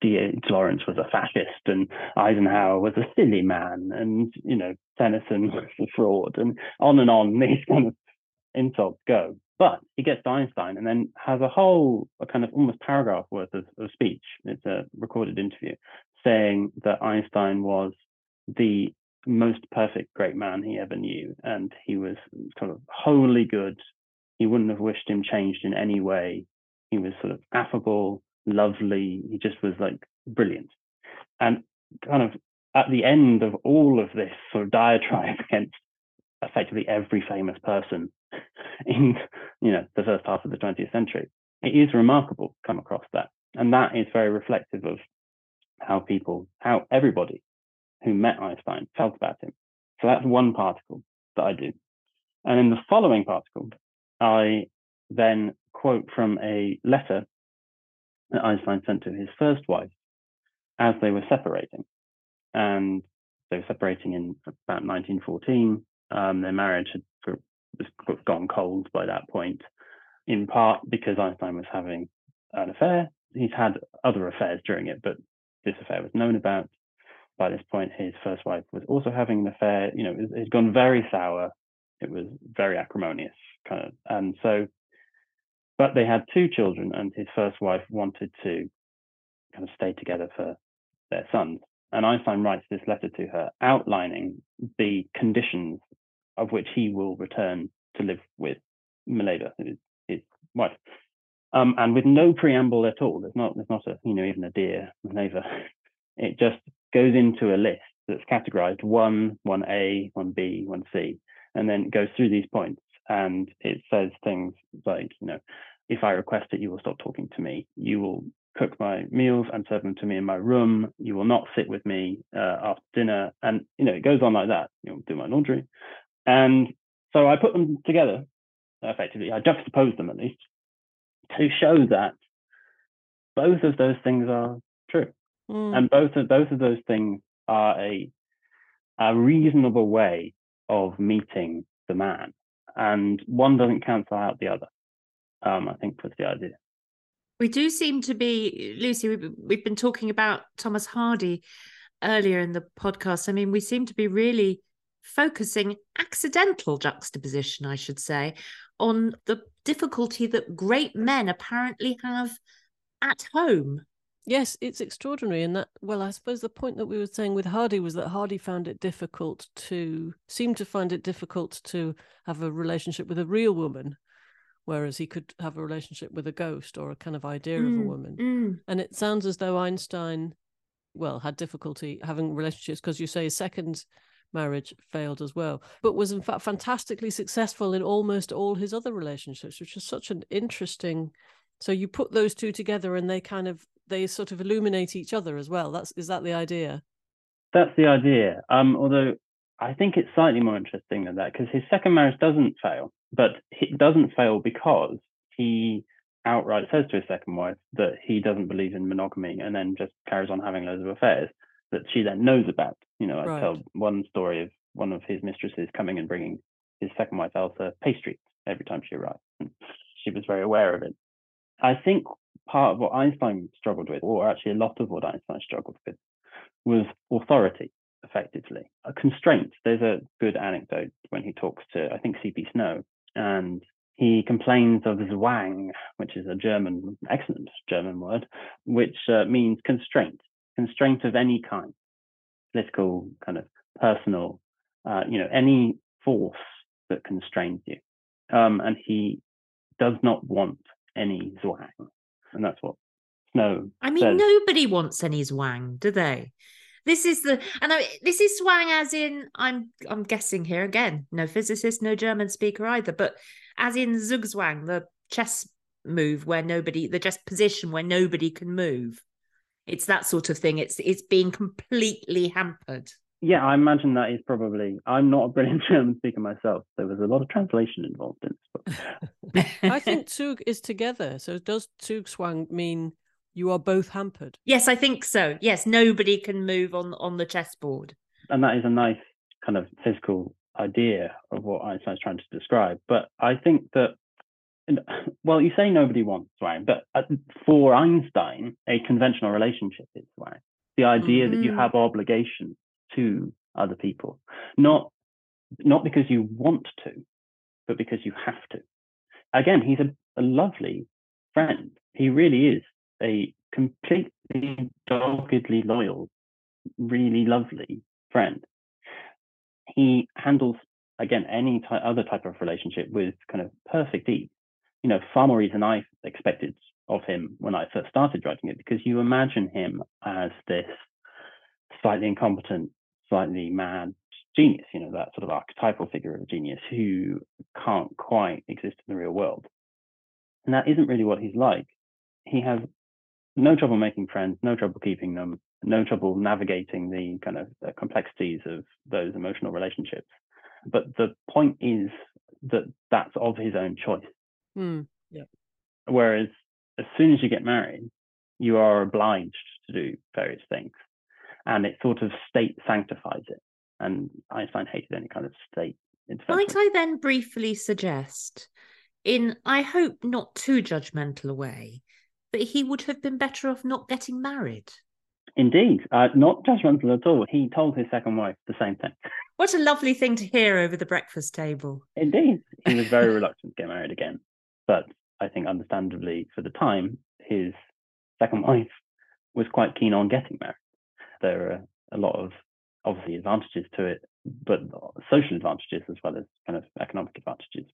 D H Lawrence was a fascist and Eisenhower was a silly man and, you know, Tennyson was a fraud, and on and on these kind of insults go. But he gets to Einstein and then has a whole a kind of almost paragraph worth of, of speech. It's a recorded interview saying that Einstein was the most perfect great man he ever knew, and he was sort of wholly good. He wouldn't have wished him changed in any way. He was sort of affable, lovely. He just was like brilliant. And kind of at the end of all of this sort of diatribe against effectively every famous person in, you know, the first half of the twentieth century, it is remarkable to come across that. And that is very reflective of how people, how everybody who met Einstein felt about him. So that's one particle that I do. And in the following particle, I then quote from a letter that Einstein sent to his first wife as they were separating. And they were separating in about nineteen fourteen. Um, their marriage had was gone cold by that point, in part because Einstein was having an affair. He's had other affairs during it, but this affair was known about. By this point, his first wife was also having an affair. You know, it, it had gone very sour. It was very acrimonious, kind of. And so, but they had two children, and his first wife wanted to kind of stay together for their sons. And Einstein writes this letter to her outlining the conditions of which he will return to live with Mileva, his, his wife. Um, and with no preamble at all. There's not, there's not a, you know, even a dear Mileva. It just goes into a list that's categorized one, one A, one B, one C, and then goes through these points. And it says things like, you know, if I request it, you will stop talking to me. You will cook my meals and serve them to me in my room. You will not sit with me uh, after dinner. And, you know, it goes on like that. You'll do my laundry. And so I put them together, effectively. I juxtapose them at least to show that both of those things are true. Mm. And both of both of those things are a a reasonable way of meeting the man. And one doesn't cancel out the other, um, I think was the idea. We do seem to be, Lucy, we've, we've been talking about Thomas Hardy earlier in the podcast. I mean, we seem to be really focusing, accidental juxtaposition, I should say, on the difficulty that great men apparently have at home. Yes, it's extraordinary. And that, well, I suppose the point that we were saying with Hardy was that Hardy found it difficult to, seemed to find it difficult to have a relationship with a real woman, whereas he could have a relationship with a ghost or a kind of idea mm, of a woman. Mm. And it sounds as though Einstein, well, had difficulty having relationships because you say his second marriage failed as well, but was in fact fantastically successful in almost all his other relationships, which is such an interesting. So you put those two together and they kind of, they sort of illuminate each other as well. That's, is that the idea? That's the idea. Um, although I think it's slightly more interesting than that, because his second marriage doesn't fail, but it doesn't fail because he outright says to his second wife that he doesn't believe in monogamy and then just carries on having loads of affairs that she then knows about. You know, I right. tell one story of one of his mistresses coming and bringing his second wife, Elsa, pastries every time she arrived. And she was very aware of it. I think part of what Einstein struggled with, or actually a lot of what Einstein struggled with, was authority, effectively. A constraint. There's a good anecdote when he talks to, I think, C P Snow, and he complains of Zwang, which is a German, excellent German word, which uh, means constraint, constraint of any kind, political, kind of personal, uh, you know, any force that constrains you. Um, and he does not want any Zwang. And that's what Snow I mean, says. Nobody wants any Zwang, do they? This is the, and I, this is Zwang as in, I'm I'm guessing here again, no physicist, no German speaker either, but as in Zugzwang, the chess move where nobody, the chess position where nobody can move. It's that sort of thing. It's it's being completely hampered. Yeah, I imagine that is probably, I'm not a brilliant German speaker myself. There was a lot of translation involved in this book. I think Zug is together. So does Zugzwang mean you are both hampered? Yes, I think so. Yes, nobody can move on, on the chessboard. And that is a nice kind of physical idea of what Einstein's trying to describe. But I think that well, you say nobody wants swine, but for Einstein, a conventional relationship is swine. The idea mm-hmm. that you have obligations to other people, not not because you want to, but because you have to. Again, he's a, a lovely friend. He really is a completely doggedly loyal, really lovely friend. He handles, again, any ty- other type of relationship with kind of perfect ease. You know, far more ease than I expected of him when I first started writing it, because you imagine him as this slightly incompetent, slightly mad genius, you know, that sort of archetypal figure of a genius who can't quite exist in the real world. And that isn't really what he's like. He has no trouble making friends, no trouble keeping them, no trouble navigating the kind of the complexities of those emotional relationships. But the point is that that's of his own choice. Mm, yeah. Whereas as soon as you get married, you are obliged to do various things. And it sort of state sanctifies it. And Einstein hated any kind of state intervention. Might I then briefly suggest, in, I hope, not too judgmental a way, that he would have been better off not getting married? Indeed, uh, not judgmental at all. He told his second wife the same thing. What a lovely thing to hear over the breakfast table. Indeed, he was very reluctant to get married again. But I think understandably for the time, his second wife was quite keen on getting married. There are a lot of, obviously, advantages to it, but social advantages as well as kind of economic advantages.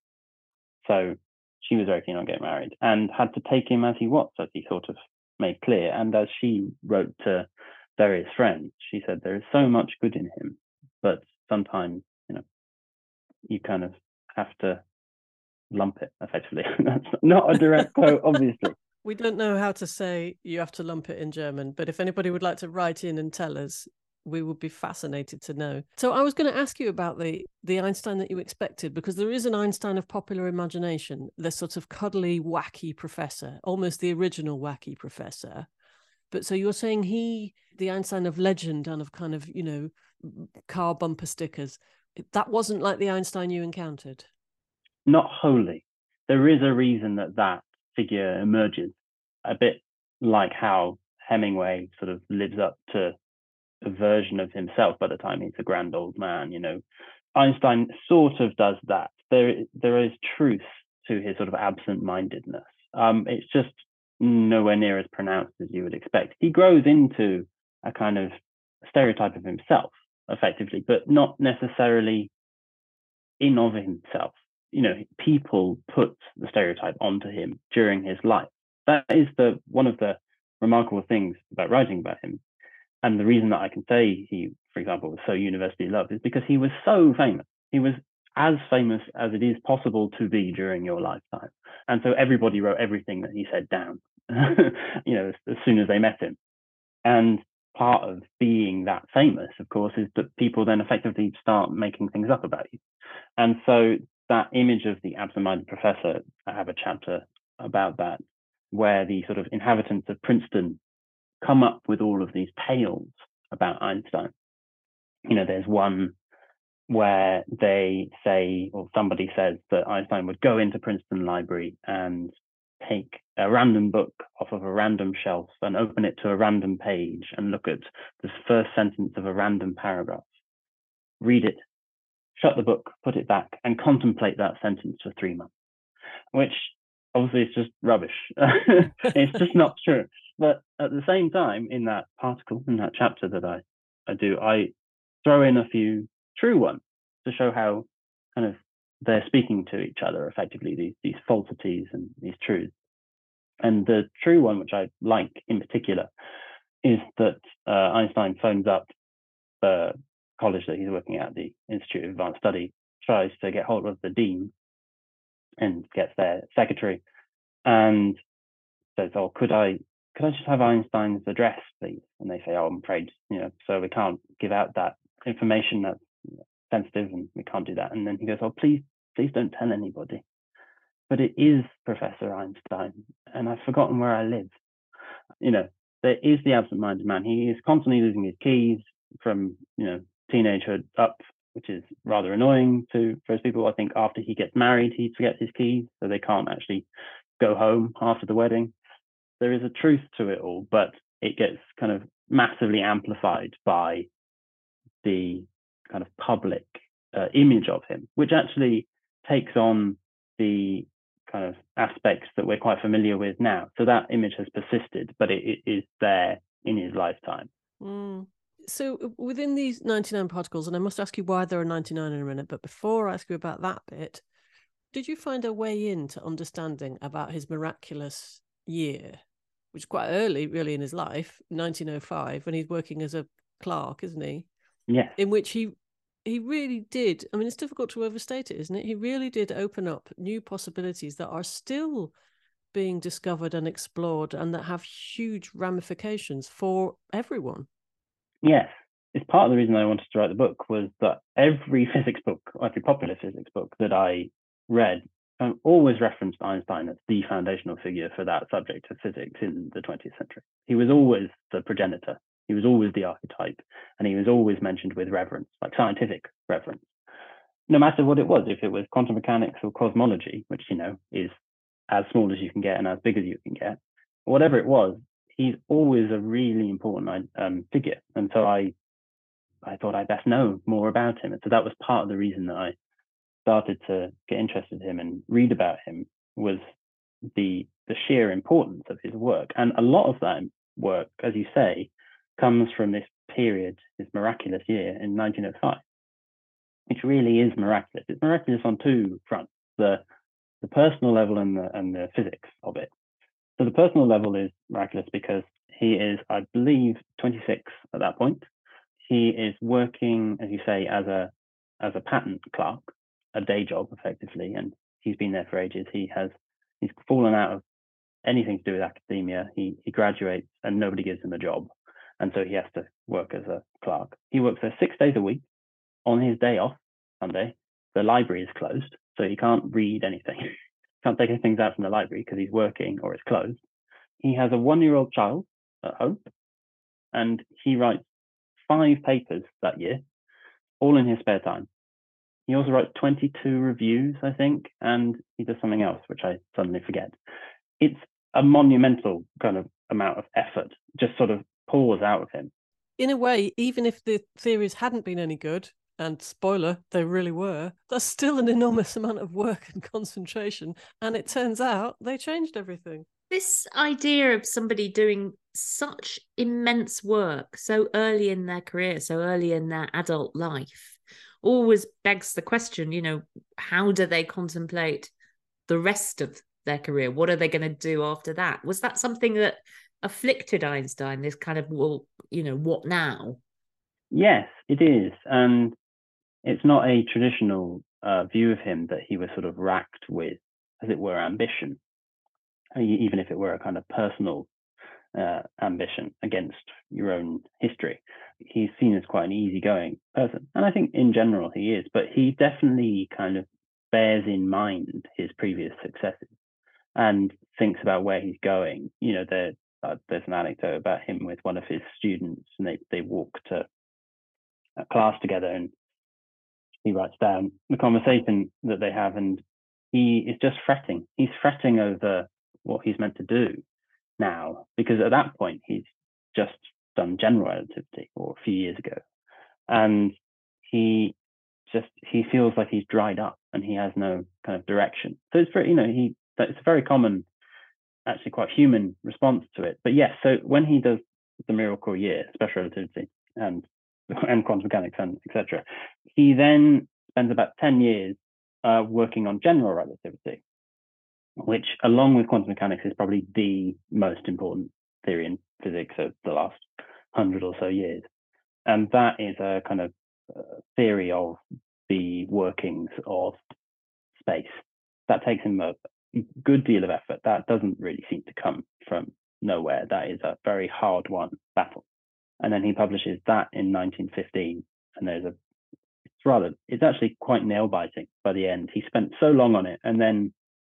So she was very keen on getting married and had to take him as he was, as he sort of made clear. And as she wrote to various friends, she said, there is so much good in him, but sometimes, you know, you kind of have to lump it, effectively. That's not a direct quote, obviously. We don't know how to say you have to lump it in German, but if anybody would like to write in and tell us, we would be fascinated to know. So I was going to ask you about the the Einstein that you expected, because there is an Einstein of popular imagination, the sort of cuddly, wacky professor, almost the original wacky professor. But so you're saying he, the Einstein of legend and of kind of, you know, car bumper stickers, that wasn't like the Einstein you encountered? Not wholly. There is a reason that that figure emerges, a bit like how Hemingway sort of lives up to a version of himself by the time he's a grand old man. You know, Einstein sort of does that. There, there is truth to his sort of absent-mindedness. Um, it's just nowhere near as pronounced as you would expect. He grows into a kind of stereotype of himself, effectively, but not necessarily in of himself. You know, people put the stereotype onto him during his life. That is the one of the remarkable things about writing about him. And the reason that I can say he, for example, was so universally loved is because he was so famous. He was as famous as it is possible to be during your lifetime. And so everybody wrote everything that he said down, you know, as, as soon as they met him. And part of being that famous, of course, is that people then effectively start making things up about you. And so that image of the absent-minded professor, I have a chapter about that, where the sort of inhabitants of Princeton come up with all of these tales about Einstein. You know, there's one where they say, or somebody says, that Einstein would go into Princeton Library and take a random book off of a random shelf and open it to a random page and look at the first sentence of a random paragraph, read it, shut the book, put it back, and contemplate that sentence for three months, which obviously is just rubbish. It's just not true. But at the same time, in that article, in that chapter that I, I do, I throw in a few true ones to show how kind of they're speaking to each other effectively, these, these falsities and these truths. And the true one, which I like in particular, is that uh, Einstein phones up the college that he's working at, the Institute of Advanced Study, tries to get hold of the dean and gets their secretary and says, oh, could I could I just have Einstein's address, please? And they say, oh, I'm afraid, you know, so we can't give out that information, that's sensitive and we can't do that. And then he goes, oh, please, please don't tell anybody. But it is Professor Einstein, and I've forgotten where I live. You know, there is the absent-minded man. He is constantly losing his keys from, you know, teenagehood up which is rather annoying to most people. I think after he gets married, he forgets his keys, so they can't actually go home after the wedding. There is a truth to it all, but it gets kind of massively amplified by the kind of public uh, image of him, which actually takes on the kind of aspects that we're quite familiar with now. So that image has persisted, but it, it is there in his lifetime. Mm. So within these ninety-nine particles, and I must ask you why there are ninety-nine in a minute, but before I ask you about that bit, did you find a way into understanding about his miraculous year, which is quite early, really, in his life, nineteen oh five, when he's working as a clerk, isn't he? Yes. In which he he really did, I mean, it's difficult to overstate it, isn't it? He really did open up new possibilities that are still being discovered and explored and that have huge ramifications for everyone. Yes. It's part of the reason I wanted to write the book was that every physics book, every popular physics book that I read um, always referenced Einstein as the foundational figure for that subject of physics in the twentieth century. He was always the progenitor. He was always the archetype, and he was always mentioned with reverence, like scientific reverence, no matter what it was. If it was quantum mechanics or cosmology, which, you know, is as small as you can get and as big as you can get, whatever it was, he's always a really important um, figure. And so I, I thought I best know more about him. And so that was part of the reason that I started to get interested in him and read about him, was the the sheer importance of his work. And a lot of that work, as you say, comes from this period, this miraculous year in nineteen oh five, which really is miraculous. It's miraculous on two fronts, the the personal level and the and the physics of it. So the personal level is miraculous because he is, I believe, twenty-six at that point. He is working, as you say, as a as a patent clerk, a day job effectively, and he's been there for ages. He has he's fallen out of anything to do with academia. He he graduates and nobody gives him a job. And so he has to work as a clerk. He works there six days a week. On his day off, Sunday, the library is closed, so he can't read anything. Can't take any things out from the library because he's working or it's closed. He has a one-year-old child at home, and he writes five papers that year, all in his spare time. He also writes twenty-two reviews, I think, and he does something else, which I suddenly forget. It's a monumental kind of amount of effort, just sort of pours out of him. In a way, even if the theories hadn't been any good, and spoiler, they really were, that's still an enormous amount of work and concentration. And it turns out they changed everything. This idea of somebody doing such immense work so early in their career, so early in their adult life, always begs the question, you know, how do they contemplate the rest of their career? What are they going to do after that? Was that something that afflicted Einstein, this kind of, well, you know, what now? Yes, it is. And it's not a traditional uh, view of him that he was sort of racked with, as it were, ambition, even if it were a kind of personal uh, ambition against your own history. He's seen as quite an easygoing person. And I think in general he is, but he definitely kind of bears in mind his previous successes and thinks about where he's going. You know, there, uh, there's an anecdote about him with one of his students, and they, they walk to a class together, and he writes down the conversation that they have, and he is just fretting. He's fretting over what he's meant to do now, because at that point he's just done general relativity, or a few years ago, and he just he feels like he's dried up and he has no kind of direction. So it's very, you know, he it's a very common, actually quite human response to it. But yes, so when he does the miracle year, special relativity and and quantum mechanics and et cetera, he then spends about ten years uh, working on general relativity, which, along with quantum mechanics, is probably the most important theory in physics of the last hundred or so years. And that is a kind of uh, theory of the workings of space. That takes him a good deal of effort. That doesn't really seem to come from nowhere. That is a very hard-won battle. And then he publishes that in nineteen fifteen. And there's a, it's rather, it's actually quite nail-biting by the end. He spent so long on it, and then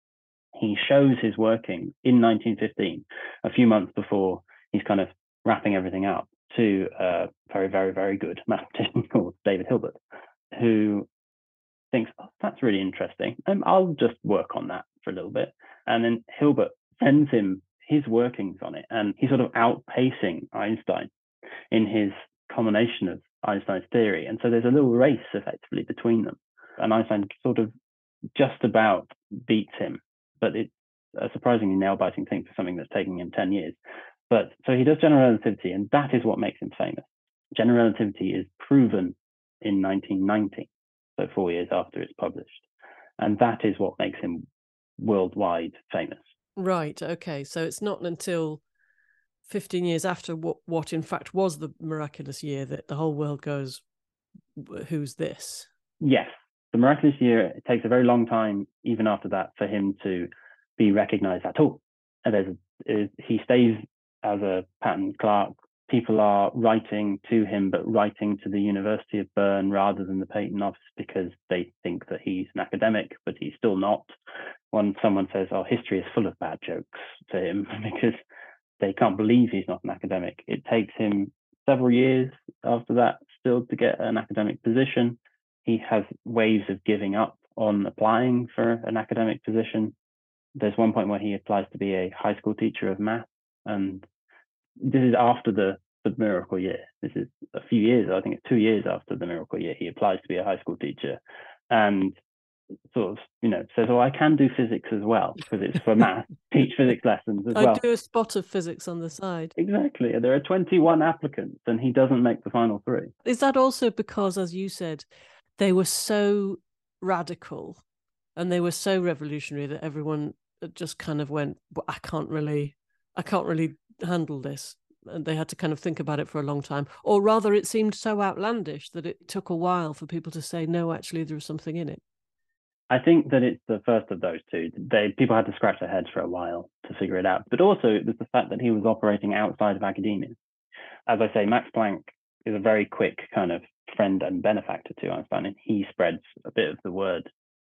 he shows his working in nineteen fifteen, a few months before he's kind of wrapping everything up, to a very, very, very good mathematician called David Hilbert, who thinks, oh, that's really interesting. Um, I'll just work on that for a little bit. And then Hilbert sends him his workings on it, and he's sort of outpacing Einstein in his combination of Einstein's theory. And so there's a little race effectively between them. And Einstein sort of just about beats him, but it's a surprisingly nail-biting thing for something that's taking him ten years. But so he does general relativity, and that is what makes him famous. General relativity is proven in nineteen ninety, so four years after it's published. And that is what makes him worldwide famous. Right, okay. So it's not until fifteen years after what, what in fact was the miraculous year that the whole world goes, who's this? Yes. The miraculous year, it takes a very long time, even after that, for him to be recognized at all. And there's a, he stays as a patent clerk. People are writing to him, but writing to the University of Bern rather than the patent office because they think that he's an academic, but he's still not. When someone says, oh, history is full of bad jokes to him because they can't believe he's not an academic. It takes him several years after that still to get an academic position. He has waves of giving up on applying for an academic position. There's one point where he applies to be a high school teacher of math, and this is after the, the miracle year. This is a few years, I think it's two years after the miracle year, he applies to be a high school teacher and sort of, you know, says, oh, I can do physics as well, because it's for math, teach physics lessons as I well. do a spot of physics on the side. Exactly. There are twenty-one applicants and he doesn't make the final three. Is that also because, as you said, they were so radical and they were so revolutionary that everyone just kind of went, well, I can't really, I can't really handle this. And they had to kind of think about it for a long time. Or rather, it seemed so outlandish that it took a while for people to say, no, actually, there was something in it. I think that it's the first of those two. They people had to scratch their heads for a while to figure it out. But also, it was the fact that he was operating outside of academia. As I say, Max Planck is a very quick kind of friend and benefactor to Einstein, and he spreads a bit of the word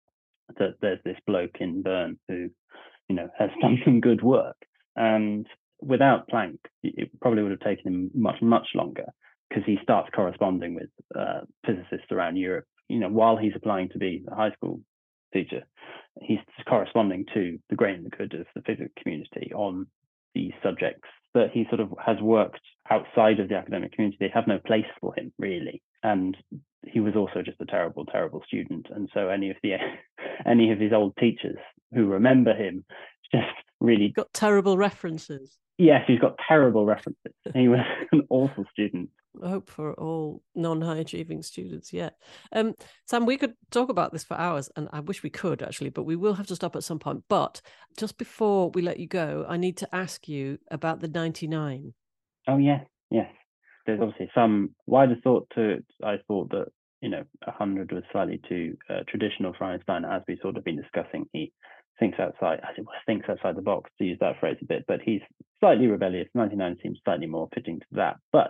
that there's this bloke in Bern who, you know, has done some good work. And without Planck, it probably would have taken him much, much longer, because he starts corresponding with uh, physicists around Europe. You know, while he's applying to be a high school teacher, he's corresponding to the great and the good of the physics community on these subjects that he sort of has worked outside of the academic community. They have no place for him, really. And he was also just a terrible, terrible student. And so any of the any of his old teachers who remember him just really got terrible references. Yes, he's got terrible references. He was an awful student. I hope for all non-high achieving students, yeah. Um, Sam, we could talk about this for hours, and I wish we could actually, but we will have to stop at some point. But just before we let you go, I need to ask you about the ninety-nine. Oh, yes, yes. There's obviously some wider thought to it. I thought that, you know, one hundred was slightly too uh, traditional for Einstein, as we sort of been discussing. He thinks outside, as it was, thinks outside the box, to use that phrase a bit, but he's slightly rebellious. ninety-nine seems slightly more fitting to that. But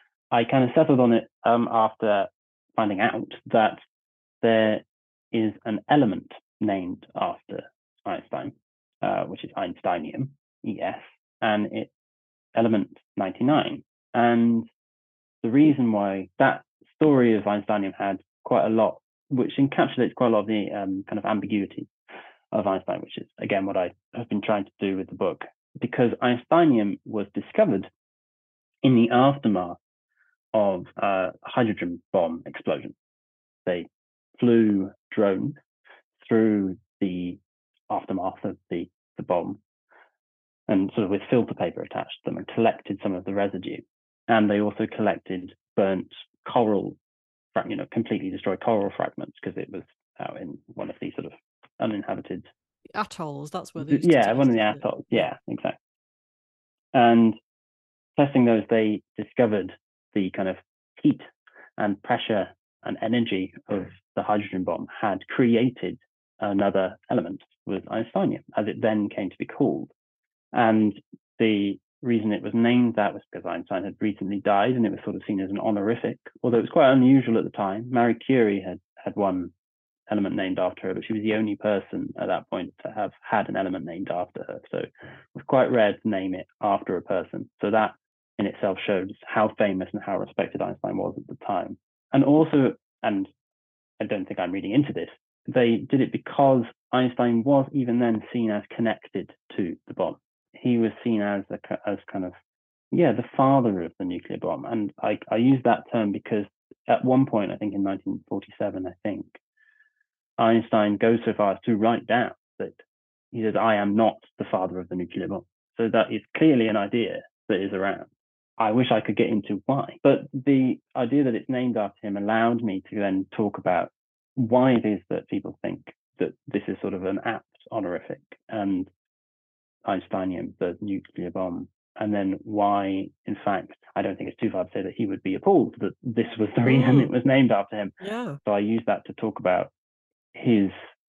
I kind of settled on it um, after finding out that there is an element named after Einstein, uh, which is Einsteinium, E S, and it's element ninety-nine. And the reason why that story of Einsteinium had quite a lot, which encapsulates quite a lot of the um, kind of ambiguity of Einstein, which is, again, what I have been trying to do with the book, because Einsteinium was discovered in the aftermath of a hydrogen bomb explosion. They flew drones through the aftermath of the, the bomb and sort of with filter paper attached to them and collected some of the residue. And they also collected burnt coral, you know, completely destroyed coral fragments, because it was out in one of these sort of uninhabited atolls. That's where they used yeah, to one of the test it. atolls. Yeah, exactly. And testing those, they discovered the kind of heat and pressure and energy of the hydrogen bomb had created another element with Einsteinium, as it then came to be called. And the reason it was named that was because Einstein had recently died, and it was sort of seen as an honorific, although it was quite unusual at the time. Marie Curie had had one element named after her, but she was the only person at that point to have had an element named after her. So it was quite rare to name it after a person. So that in itself shows how famous and how respected Einstein was at the time. And also, and I don't think I'm reading into this. They did it because Einstein was even then seen as connected to the bomb. He was seen as a, as kind of, yeah, the father of the nuclear bomb. And I, I use that term because at one point, I think in nineteen forty-seven, I think, Einstein goes so far as to write down that he says, I am not the father of the nuclear bomb. So that is clearly an idea that is around. I wish I could get into why, but the idea that it's named after him allowed me to then talk about why it is that people think that this is sort of an apt honorific and Einsteinium, the nuclear bomb, and then why, in fact, I don't think it's too far to say that he would be appalled that this was the reason mm. it was named after him. Yeah. So I use that to talk about his,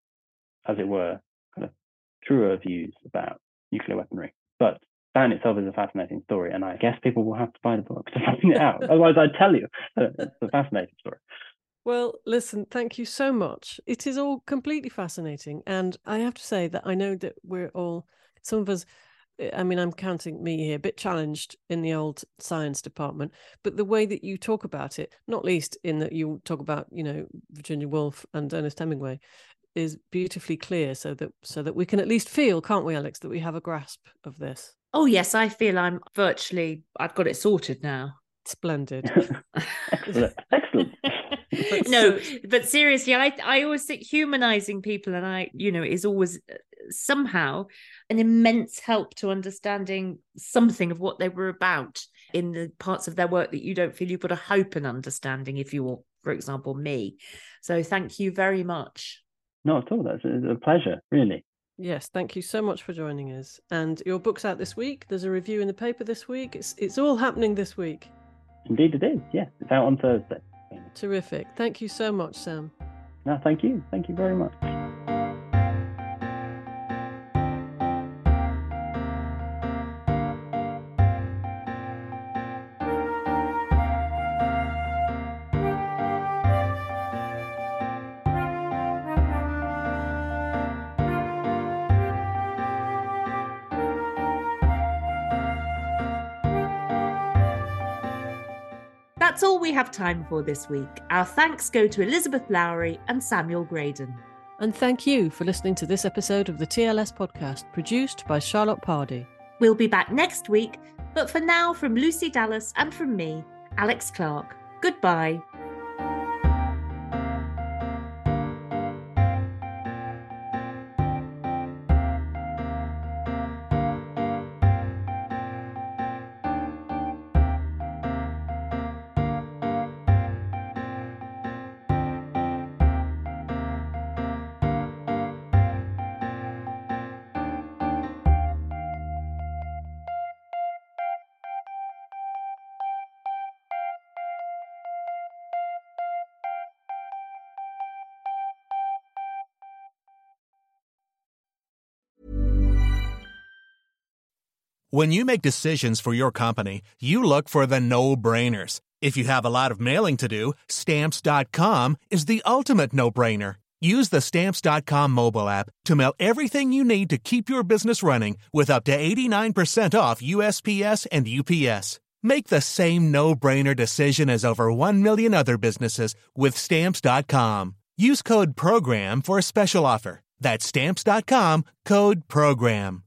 as it were, kind of truer views about nuclear weaponry. But that in itself is a fascinating story, and I guess people will have to buy the book to find it out. Otherwise, I'd tell you. It's a fascinating story. Well, listen, thank you so much. It is all completely fascinating. And I have to say that I know that we're all, some of us, I mean, I'm counting me here, a bit challenged in the old science department, but the way that you talk about it, not least in that you talk about, you know, Virginia Woolf and Ernest Hemingway, is beautifully clear so that so that we can at least feel, can't we, Alex, that we have a grasp of this. Oh, yes, I feel I'm virtually, I've got it sorted now. Splendid. Excellent. Excellent. But no, so, but seriously, I I always think humanizing people, and I, you know, is always somehow an immense help to understanding something of what they were about in the parts of their work that you don't feel you've got a hope and understanding, if you're, for example, me. So thank you very much. Not at all. That's a pleasure, really. Yes, thank you so much for joining us. And your book's out this week. There's a review in the paper this week. It's it's all happening this week. Indeed it is. Yes, it's out on Thursday. Terrific. Thank you so much, Sam. No, thank you. Thank you very much. That's all we have time for this week. Our thanks go to Elizabeth Lowry and Samuel Graydon. And thank you for listening to this episode of the T L S podcast, produced by Charlotte Pardee. We'll be back next week, but for now, from Lucy Dallas and from me, Alex Clark, goodbye. When you make decisions for your company, you look for the no-brainers. If you have a lot of mailing to do, Stamps dot com is the ultimate no-brainer. Use the Stamps dot com mobile app to mail everything you need to keep your business running with up to eighty-nine percent off U S P S and U P S. Make the same no-brainer decision as over one million other businesses with Stamps dot com. Use code PROGRAM for a special offer. That's Stamps dot com, code PROGRAM.